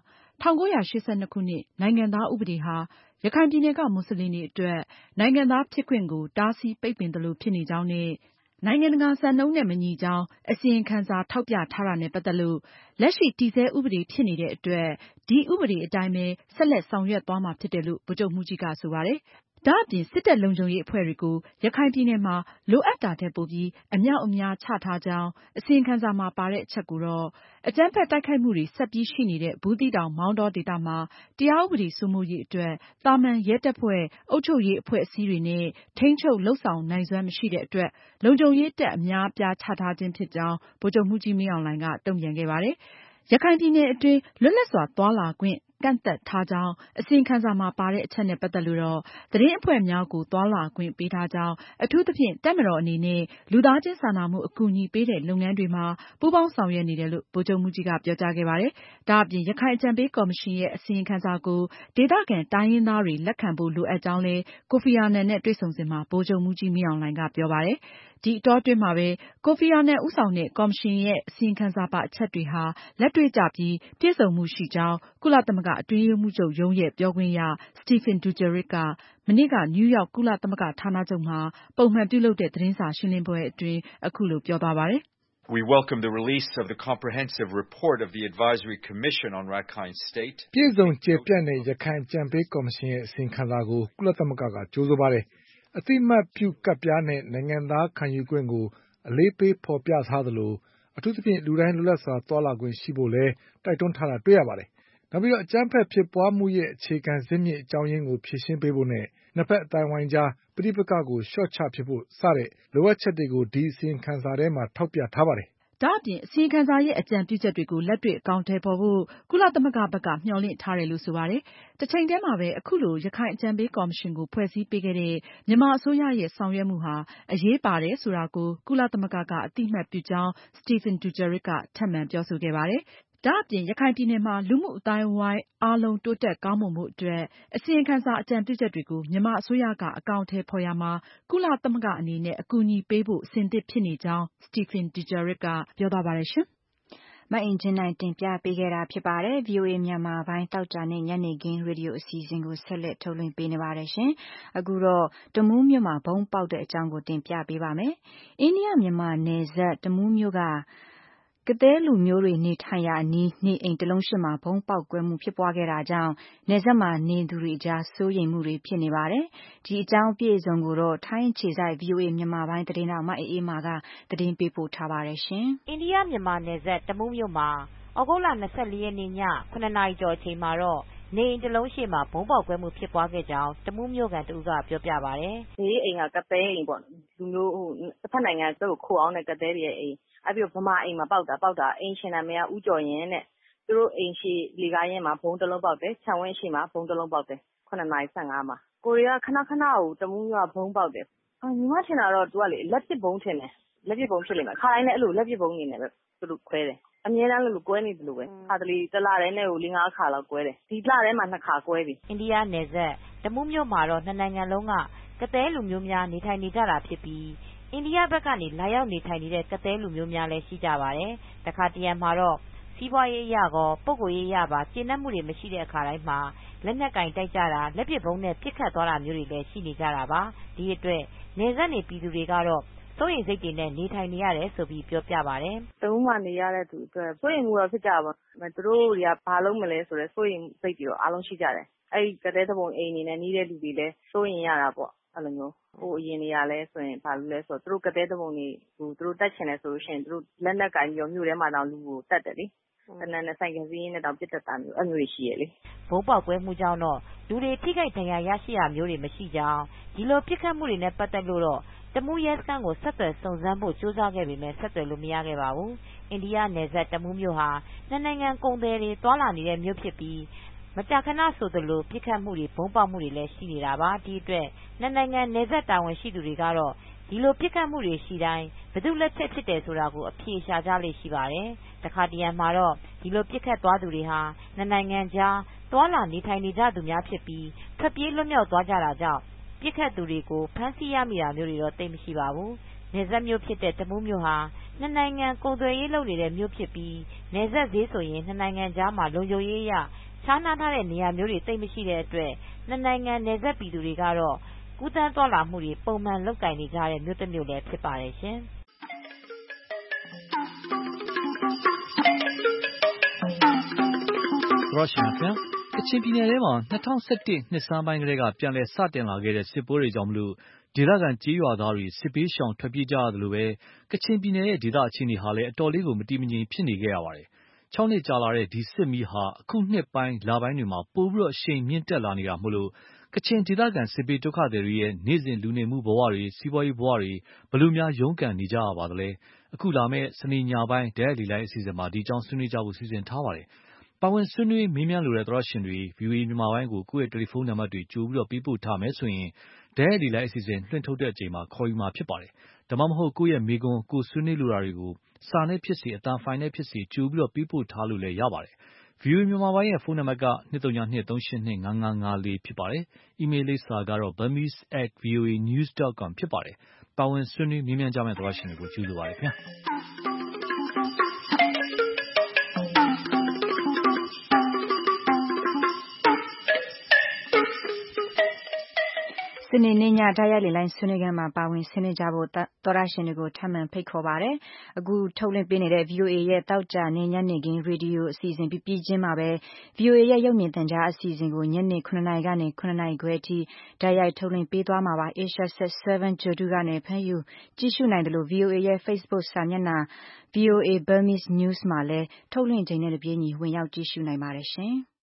1982 ခုနှစ်နိုင်ငံသားဥပဒေဟာရခိုင်ပြည်နယ်ကမွတ်စလင်တွေအတွက်နိုင်ငံသားဖြစ်ခွင့်ကိုတားဆီးပိတ်ပင်သလိုဖြစ်နေကြောင်းနဲ့ နိုင်ငံတကာစံနှုန်းနဲ့မညီကြောင်းအစီရင်ခံစာထောက်ပြထားတာနဲ့ပတ်သက်လို့ လက်ရှိတည်ဆဲဥပဒေဖြစ်နေတဲ့အတွက် ဒီဥပဒေအတိုင်းပဲဆက်လက်ဆောင်ရွက်သွားမှာဖြစ်တယ်လို့ ဗိုလ်ချုပ်မှူးကြီးကဆိုပါတယ်။ ဒါအပြင်စစ်တပ်လုံခြုံရေးအဖွဲ့တွေကိုရခိုင်ပြည်နယ်မှာလိုအပ်တာထက်ပိုပြီးအမြောက်အများချထားကြောင်းအစီရင်ခံစာမှာပါတဲ့အချက်ကိုတော့ အကြမ်းဖက်တိုက်ခိုက်မှုတွေဆက်ပြီးရှိနေတဲ့ဘူးသီးတောင်မောင်တောဒေသမှာတရားဥပဒေစိုးမိုးရေးအတွက်သာမန်ရဲတပ်ဖွဲ့အုပ်ချုပ်ရေးအဖွဲ့အစည်းတွေနဲ့ထိန်းချုပ်လုပ်ဆောင်နိုင်စွမ်းမရှိတဲ့အတွက်လုံခြုံရေးတပ်အများအပြားချထားခြင်းဖြစ်ကြောင်းဗိုလ်ချုပ်မှူးကြီးမင်းအောင်လှိုင်ကတုံ့ပြန်ခဲ့ပါတယ်။ ရခိုင်ပြည်နယ်အတွင်းလွတ်လပ်စွာသွားလာခွင့်ကန့်သတ်ထားကြောင်းအစီရင်ခံစာမှာပါတဲ့အချက်နဲ့ပတ်သက်လို့တော့သတင်းအဖွဲ့များကိုသွားလာခွင့်ပေးထားကြောင်းအထူးသဖြင့်တပ်မတော်အနေနဲ့လူသားချင်းစာနာမှုအကူအညီပေးတဲ့လုပ်ငန်းတွေမှာပူးပေါင်းဆောင်ရွက်နေတယ်လို့ဗိုလ်ချုပ်မှူးကြီးကပြောကြားခဲ့ပါတယ်။ ဒါအပြင်ရခိုင်အကြံပေးကော်မရှင်ရဲ့အစီရင်ခံစာကိုဒေသခံတိုင်းရင်းသားတွေလက်ခံဖို့လိုအပ်ကြောင်းလည်းကိုဖီအာနန်နဲ့တွေ့ဆုံစဉ်မှာဗိုလ်ချုပ်မှူးကြီးမင်းအောင်လှိုင်ကပြောပါတယ်။ ဒီအတောအတွင်းမှာပဲကိုဖီအာနန်ဦးဆောင်တဲ့ကော်မရှင်ရဲ့အစီရင်ခံစာပါအချက်တွေဟာလက်တွေ့ကျပြီးပြည့်စုံမှုရှိကြောင်းကုလသမဂ္ဂအတွင်းရေးမှူးချုပ်ရုံးရဲ့ပြောခွင့်ရ Stéphane Dujarric ကမနေ့ကနယူးယောက်ကုလသမဂ္ဂဌာနချုပ်မှာပုံမှန်ပြုလုပ်တဲ့သတင်းစာရှင်းလင်းပွဲအတွင်းအခုလိုပြောသွားပါတယ်။ We welcome the release of the comprehensive report of the Advisory Commission on Rakhine State. ပြည့်စုံကျေပြန့်တဲ့ရခိုင်အကြံပေးကော်မရှင်ရဲ့အစီရင်ခံစာကိုကုလသမဂ္ဂကကြိုဆိုပါတယ်။အသိအမှတ်ပြုကဒ်ပြားနဲ့နိုင်ငံသားခံယူခွင့်ကိုအလေးပေးဖေါ်ပြထားသလိုအထူးသဖြင့်လူတိုင်းလွတ်လပ်စွာသွားလာခွင့်ရှိဖို့လည်းတိုက်တွန်းထားတာတွေ့ရပါတယ်။နောက်ပြီးအကြမ်းဖက်ဖြစ်ပွားမှုရဲ့အခြေခံဇစ်မြစ်အကြောင်းရင်းကိုဖြေရှင်းပေးဖို့နဲ့နှစ်ဘက်အသိုင်းအဝိုင်းကြားပဋိပက္ခကိုလျှော့ချဖြစ်ဖို့စတဲ့လိုအပ်ချက်တွေကိုဒီအစီရင်ခံစာထဲမှာထောက်ပြထားပါတယ်။ဒါအပြင်အစီရင်ခံစာရဲ့အကြံပြုချက်တွေကိုလက်တွေ့အကောင်အထည်ဖေါ်ဖို့ကုလသမဂ္ဂဘက်ကမျှော်လင့်ထားတယ်လို့ဆိုပါတယ်။ တချိန်တည်းမှာပဲအခုလိုရခိုင်အကြံပေးကော်မရှင်ကိုဖွဲ့စည်းပေးခဲ့တဲ့မြန်မာအစိုးရရဲ့ဆောင်ရွက်မှုဟာအရေးပါတယ်ဆိုတာကိုကုလသမဂ္ဂကအသိအမှတ်ပြုကြောင်း Stéphane Dujarric ကထပ်မံပြောဆိုခဲ့ပါတယ်။ ဒါအပြင်ရခိုင်ပြည်နယ်မှာလူမှုအသိုင်းအဝိုင်းအားလုံးတိုးတက်ကောင်းမွန်ဖို့အတွက်အစီရင်ခံစာအကြံပြုချက်တွေကိုမြန်မာအစိုးရကအကောင်အထည်ဖေါ်ရာမှာကုလသမဂ္ဂအနေနဲ့အကူအညီပေးဖို့အဆင်သင့်ဖြစ်နေကြောင်း Stéphane Dujarric ကပြောသွားပါတယ်ရှင်။မအင်ကြင်းနိုင်တင်ပြပေးခဲ့တာဖြစ်ပါတယ်။ VOA မြန်မာပိုင်းသောကြာနေ့ညနေခင်းရေဒီယိုအစီအစဉ်ကိုဆက်လက်ထုတ်လွှင့်ပေးနေပါတယ်ရှင်။ အခုတော့တမူးမြို့မှာဗုံးပေါက်တဲ့အကြောင်းကိုတင်ပြပေးပါမယ်။ အိန္ဒိယမြန်မာနယ်စပ်တမူးမြို့ကကသည်းလူမျိုးတွေနေထိုင်ရာအနီးနေအိမ်တစ်လုံးရှေ့မှာဗုံးပေါက်ကွဲမှုဖြစ်ပွားခဲ့တာကြောင့်နယ်စပ်မှာနေသူတွေကြားစိုးရိမ်မှုတွေဖြစ်နေပါတယ်။ ဒီအကြောင်းအပြည့်အစုံကိုတော့ထိုင်းအခြေစိုက် VOA မြန်မာပိုင်းသတင်းထောက်မအေးအေးမာကသတင်းပေးပို့ထားပါတယ်။အိန္ဒိယမြန်မာနယ်စပ်တမူးမြို့မှာသြဂုတ်လ 24 ရက်နေ့ည 7 နာရီကျော်အချိန်မှာတော့နေအိမ်တစ်လုံးရှေ့မှာဗုံးပေါက်ကွဲမှုဖြစ်ပွားခဲ့ကြောင်းတမူးမြို့ခံတဦးကပြောပြပါတယ်။ဘေးအိမ်ကကသည်းအိမ်ပေါ့လူမျိုးတဖက်နိုင်ငံသူတို့ခိုအောင်းတဲ့ကသည်းတွေရဲ့အိမ်ပြီးတော့ဗမာအိမ်မှာပေါက်တာအိမ်ရှင်နာမည်ကဦးကျော်ရင်တဲ့သူတို့အိမ်ရှေ့လေကားရင်မှာဗုံးတစ်လုံးပေါက်တယ်ခြံဝင်းရှေ့မှာဗုံးတစ်လုံးပေါက်တယ်9 နာရီ 15မှာကိုရီးယားခဏကိုတမူးမြို့ကဗုံးပေါက်တယ်ညီမထင်တာတော့သူကလေလက်ပစ်ဗုံးထင်တယ်လက်ပစ်ဗုံးဖြစ်လိမ့်မယ်ခါတိုင်းလည်းအဲ့လိုလက်ပစ်ဗုံးနေနဲ့ပဲသူတို့ခွဲတယ်အမြဲတမ်းလို့ကွဲနေသလိုပဲခါတလေတစ်လတည်းနဲ့ကို 4-5 ခါလောက်ကွဲတယ်ဒီလထဲမှာ 2 ခါကွဲပြီအိန္ဒိယနယ်စပ်တမူးမြို့မှာတော့နှစ်နိုင်ငံလုံးကကသည်းလူမျိုးများနေထိုင်နေကြတာဖြစ်ပြီးအိန္ဒိယဘက်ကနေလာရောက်နေထိုင်နေတဲ့ကသည်းလူမျိုးများလည်းရှိကြပါတယ်တခါတရံမှာတော့စီးပွားရေးအရကောပုဂ္ဂိုလ်ရေးအရပါကျေနပ်မှုတွေမရှိတဲ့အခါတိုင်းမှာလက်နက်ကင်တိုက်ကြတာလက်ပစ်ဗုံးနဲ့ပစ်ခတ်သွားတာမျိုးတွေလည်းရှိနေကြတာပါဒီအတွက်နယ်စပ်နေပြည်သူတွေကတော့စိုးရိမ်စိတ်တွေနဲ့နေထိုင်နေရတယ်ဆိုပြီးပြောပြပါတယ်တမူးမှာနေရတဲ့သူအတွက်စိုးရိမ်မှုတော့ဖြစ်ကြပါဘူးသူတို့တွေကဘာလုပ်မလဲဆိုတော့စိုးရိမ်စိတ်တွေတော့အားလုံးရှိကြတယ်အဲ့ကသည်းတပုံအိမ်နေနဲ့နီးတဲ့လူတွေလည်းစိုးရိမ်ရတာပေါ့အဲ့လိုမျိုးဟိုအရင်နေရလဲဆိုရင်ဘာလို့လဲဆိုတော့သူတို့ကသည်းတပုံတွေဟိုသူတို့တက်ချင်တယ်ဆိုလို့ရှိရင်သူတို့လက်နက်ကင်ပြီးတော့မြို့ထဲမှာတော့လူကိုတတ်တယ်လေတနန်းနဲ့ဆိုင်ကစီးရင်နဲ့တောင်ပြစ်တတ်တာမျိုးအဲ့မျိုးတွေရှိရလေဘုံပေါက်ကွဲမှုကြောင့်တော့လူတွေထိခိုက်ဒဏ်ရာရရှိရမျိုးတွေမရှိကြောင်းဒီလိုပြစ်ခတ်မှုတွေနဲ့ပတ်သက်လို့တော့တမူးရဲစခန်းကိုဆက်သွယ်စုံစမ်းဖို့ကြိုးစားခဲ့ပေမဲ့ဆက်သွယ်လို့မရခဲ့ပါဘူးအိန္ဒိယနယ်စပ်တမူးမြို့ဟာနှစ်နိုင်ငံကုန်သည်တွေတွာလာနေတဲ့မြို့ဖြစ်ပြီးမကြာခဏဆိုသလိုပြစ်ခတ်မှုတွေဗုံးပေါက်မှုတွေလည်းရှိနေတာပါဒီအတွက်နှစ်နိုင်ငံနယ်စပ်တာဝန်ရှိသူတွေကတော့ဒီလိုပြစ်ခတ်မှုတွေရှိတိုင်းဘယ်သူလက်ချက်ဖြစ်တယ်ဆိုတာကိုအဖြေရှာကြလေ့ရှိပါတယ်တခါတရံမှာတော့ဒီလိုပြစ်ခတ်သွားသူတွေဟာနှစ်နိုင်ငံကြားတွာလာနေထိုင်နေကြသူများဖြစ်ပြီးထွက်ပြေးလွတ်မြောက်သွားကြတာကြောင့်ပြစ်ခတ်သူတွေကိုဖမ်းဆီးရမိတာမျိုးတွေတော့သိပ်မရှိပါဘူး။နယ်စပ်မြို့ဖြစ်တဲ့တမူးမြို့ဟာနှစ်နိုင်ငံကုန်သွယ်ရေးလုပ်နေတဲ့မြို့ဖြစ်ပြီးနယ်စပ်ဈေးဆိုရင်နှစ်နိုင်ငံကြားမှာလုံခြုံရေးအရခြားနားထားတဲ့နေရာမျိုးတွေသိပ်မရှိတဲ့အတွက်နှစ်နိုင်ငံနယ်စပ်ပြည်သူတွေကတော့ကူးသန်းသွားလာမှုတွေပုံမှန်လုပ်ကိုင်နေကြတဲ့မြို့တစ်မြို့လည်းဖြစ်ပါတယ်ရှင်။ကချင်ပြည်နယ်ထဲမှာ2011နှစ်ဆန်းပိုင်းကတည်းကပြန်လည်စတင်လာခဲ့တဲ့စစ်ပွဲတွေကြောင့်ဒေသခံကျေးရွာသားတွေစစ်ဘေးရှောင်ထွက်ပြေးကြရသလိုကချင်ပြည်နယ်ရဲ့ဒေသအခြေအနေဟာလည်းအတော်လေးကိုမတည်မငြိမ်ဖြစ်နေခဲ့ရပါတယ်။6နှစ်ကြာလာတဲ့ဒီစစ်မီးဟာအခုနှစ်ပိုင်းလပိုင်းတွေမှာပိုပြီးအရှိန်မြင့်တက်လာနေတာမို့ကချင်ဒေသခံစစ်ဘေးဒုက္ခသည်တွေရဲ့နေ့စဉ်လူနေမှုဘဝတွေစီးပွားရေးဘဝတွေဘယ်လိုများရုန်းကန်နေကြရပါသလဲ။အခုလာမယ့်စနေညပိုင်းဓာတ်ရိုက်လေလိုင်းအစီအစဉ်မှာဒီအကြောင်းဆွေးနွေးကြဖို့စီစဉ်ထားပါတယ်။ပါဝင်ဆွေးနွေးမေးမြန်းလိုတဲ့သောတရှင်တွေ VOA မြန်မာပိုင်းကိုကိုယ့်ရဲ့တယ်လီဖုန်းနံပါတ်တွေကြိုပြီးပေးပို့ထားမယ်ဆိုရင်ဓာတ်ရိုက်လေလိုင်းအစီအစဉ်လွှင့်ထုတ်တဲ့အချိန်မှာခေါ်ယူမှာဖြစ်ပါတယ်။ဒါမှမဟုတ်ကိုယ့်ရဲ့မေးခွန်းကိုဆွေးနွေးလိုတာတွေကိုစာနဲ့ဖြစ်စေအသံဖိုင်နဲ့ဖြစ်စေကြိုပြီးပေးပို့ထားလို့လည်းရပါတယ်။ VOA မြန်မာပိုင်းရဲ့ဖုန်းနံပါတ်က203-382-5554ဖြစ်ပါတယ်။ အီးမေးလ်လိပ်စာကတော့ burmese@voanews.com ဖြစ်ပါတယ်။ပါဝင်ဆွေးနွေးမေးမြန်းကြမယ့်သောတရှင်တွေကိုကြိုဆိုပါရစေခင်ဗျာ။စနေနေ့ညဓာတ်ရိုက်လေလိုင်းဆွေးနွေးခန်းမှာပါဝင်ဆွေးနွေးကြဖို့သောတရှင်တွေကိုထပ်မံဖိတ်ခေါ်ပါတယ်။အခုထုတ်လွှင့်ပေးနေတဲ့ VOA ရဲ့သောကြာနေ့ညနေခင်းရေဒီယိုအစီအစဉ်ပြီးချင်းမှာပဲ VOA ရဲ့ရုပ်မြင်သံကြားအစီအစဉ်ကိုညနေ9:00 နာရီကနေ9:00 နာရီခွဲအထိဓာတ်ရိုက်ထုတ်လွှင့်ပေးသွားမှာပါ။ Asia Sat 7 Gyodu ကနေဖမ်းယူကြည့်ရှုနိုင်တယ်လို့ VOA ရဲ့ Facebook စာမျက်နှာ VOA Burmese News မှာလည်းထုတ်လွှင့်ချိန်နဲ့တပြေးညီဝင်ရောက်ကြည့်ရှုနိုင်ပါတယ်ရှင်။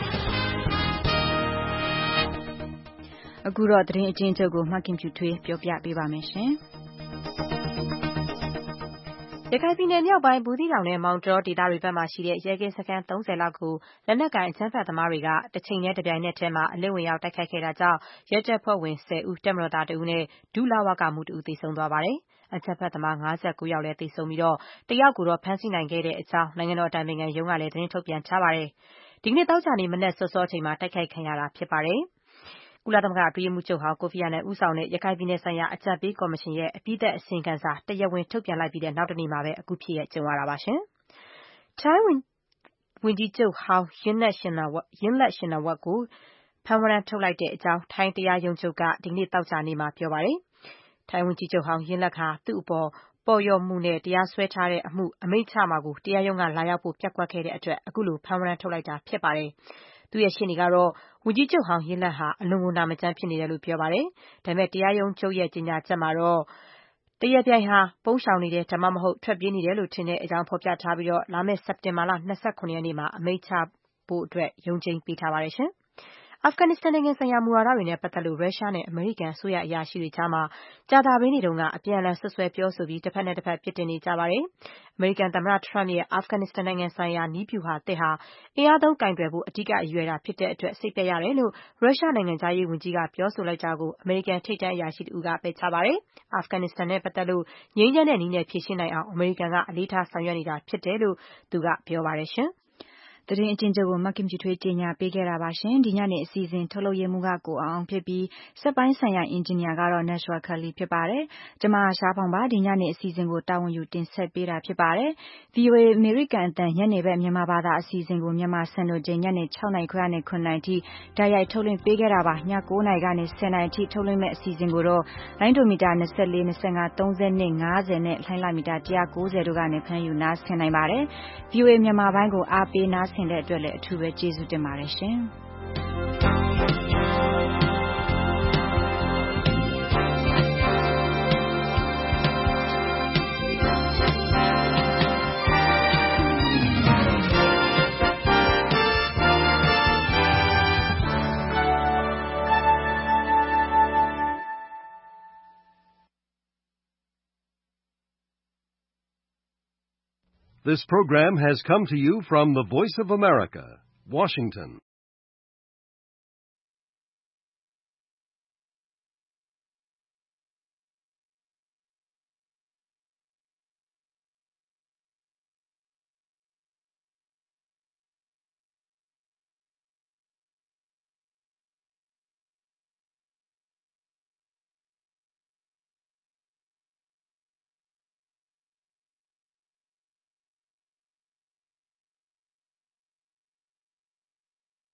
အခုတော့သတင်းအကျဉ်းချုပ်ကိုမခင်ဖြူထွေးပြောပြပေးပါမယ်ရှင်။ရခိုင်ပြည်နယ်မြောက်ပိုင်းဘူးသီးတောင်နဲ့မောင်တောဒေသတွေဘက်မှာရှိတဲ့ရဲကင်းစခန်း30လောက်ကိုလက်နက်ကိုင်အကြမ်းဖက်သမားတွေကတစ်ချိန်တည်းတစ်ပြိုင်နက်တည်းမှာအလစ်ဝင်ရောက်တိုက်ခိုက်ခဲ့တာကြောင့်ရဲတပ်ဖွဲ့ဝင်10ဦးတပ်မတော်သား2ဦးနဲ့ဒုလဝကမှူး2ဦးသေဆုံးသွားပါတယ်။အကြမ်းဖက်သမား59ယောက်လည်းသေဆုံးပြီးတယောက်ကိုတော့ဖမ်းဆီးနိုင်ခဲ့တဲ့အကြောင်းနိုင်ငံတော်အတိုင်ပင်ခံရုံးကလည်းသတင်းထုတ်ပြန်ထားပါတယ်။ဒီကနေ့သောကြာနေ့မနက်စောစောအချိန်မှာတိုက်ခိုက်ခံရတာဖြစ်ပါတယ်။ကုလသမဂ္ဂအတွင်းရေးမှူးချုပ်ဟောင်းကိုဖီအာနန်ဦးဆောင်တဲ့ရခိုင်ပြည်နယ်ဆိုင်ရာအကြံပေးကော်မရှင်ရဲ့အပြီးသတ်အစီရင်ခံစာတရားဝင်ထုတ်ပြန်လိုက်ပြီးတဲ့နောက်တနေ့မှာပဲအခုဖြစ်ရပ်ကြုံရတာပါ။ထိုင်းဝန်ကြီးချုပ်ဟောင်း Yingluck Shinawatra ကိုဖမ်းဝရမ်းထုတ်လိုက်တဲ့အကြောင်းထိုင်းတရားရုံးချုပ်ကဒီကနေ့သောကြာနေ့မှာပြောပါတယ်။ထိုင်းဝန်ကြီးချုပ်ဟောင်း Yingluck ဟာသူ့အပေါ်ပေါ်လျော်မှုနဲ့တရားစွဲထားတဲ့အမှုအမိန့်ချမှာကိုတရားရုံးကလာရောက်ဖို့ပျက်ကွက်ခဲ့တဲ့အတွက်အခုလိုဖမ်းဝရမ်းထုတ်လိုက်တာဖြစ်ပါတယ်။သူ့ရဲ့ရှေ့နေကတော့ဝန်ကြီးချုပ်ဟောင်းYingluckဟာအလွန်ကိုနာမကျန်းဖြစ်နေတယ်လို့ပြောပါတယ်။ဒါပေမဲ့တရားရုံးချုပ်ရဲ့ကြေညာချက်မှာတော့တရားပြိုင်ဟာပုန်းရှောင်နေတယ်ဒါမှမဟုတ်ထွက်ပြေးနေတယ်လို့ထင်တဲ့အကြောင်းဖော်ပြထားပြီးလာမယ့်စက်တင်ဘာလ29ရက်နေ့မှာအမိန့်ချဖို့အတွက်ရုံးချိန်းပေးထားပါတယ်ရှင်။အာဖဂန်နစ္စတန်နိုင်ငံဆိုင်ရာမူဝါဒတွေနဲ့ပတ်သက်လို့ရုရှားနဲ့အမေရိကန်အစိုးရအရာရှိတွေကြားမှာကြာသပတေးနေ့တုန်းကအပြန်အလှန်စွပ်စွဲပြောဆိုပြီးတစ်ဖက်နဲ့တစ်ဖက်ပြစ်တင်နေကြပါတယ်။အမေရိကန်သမ္မတထရမ့်ရဲ့အာဖဂန်နစ္စတန်နိုင်ငံဆိုင်ရာနည်းဗျူဟာသစ်ဟာအင်အားသုံးကိုင်တွယ်ဖို့အဓိကရည်ရွယ်တာဖြစ်တဲ့အတွက်စိတ်ပျက်ရတယ်လို့ရုရှားနိုင်ငံခြားရေးဝန်ကြီးကပြောဆိုလိုက်တာကိုအမေရိကန်ထိပ်တန်းအရာရှိတဦးကပယ်ချပါတယ်။အာဖဂန်နစ္စတန်နဲ့ပတ်သက်လို့ငြိမ်းချမ်းတဲ့နည်းနဲ့ဖြေရှင်းနိုင်အောင်အမေရိကန်ကအလေးထားဆောင်ရွက်နေတာဖြစ်တယ်လို့သူကပြောပါတယ်ရှင်။သတင်းအကျဉ်းချုပ်ကိုမခင်ဖြူထွေးကြီးညာပေးခဲ့တာပါရှင်ဒီညနေအစီအစဉ်ထုတ်လုပ်ရမှုကကိုအောင်ဖြစ်ပြီးစက်ပိုင်းဆိုင်ရာအင်ဂျင်နီယာကတော့ Nashua Kelly ဖြစ်ပါတယ်ကျမရှားဖောင်ပါဒီညနေအစီအစဉ်ကိုတာဝန်ယူတင်ဆက်ပေးတာဖြစ်ပါတယ် VOA အမေရိကန်အသံညနေဘက်မြန်မာဘာသာအစီအစဉ်ကိုမြန်မာစံတော်ချိန်ညနေ6နာရီခွဲကနေ9နာရီထိဓာတ်ရိုက်ထုတ်လွှင့်ပေးခဲ့တာပါည9နာရီကနေ10နာရီထိထုတ်လွှင့်မဲ့အစီအစဉ်ကိုတော့လိုင်းဒိုမီတာ24 25 30နဲ့50နဲ့လိုင်းလာမီတာ190တို့ကနေဖမ်းယူနားဆင်နိုင်ပါတယ် VOA မြန်မာပိုင်းကိုအားပေးနားဆင်တဲ့အတွက်လည်းအထူးပဲကျေးဇူးတင်ပါတယ်ရှင်။ This program has come to you from the Voice of America, Washington.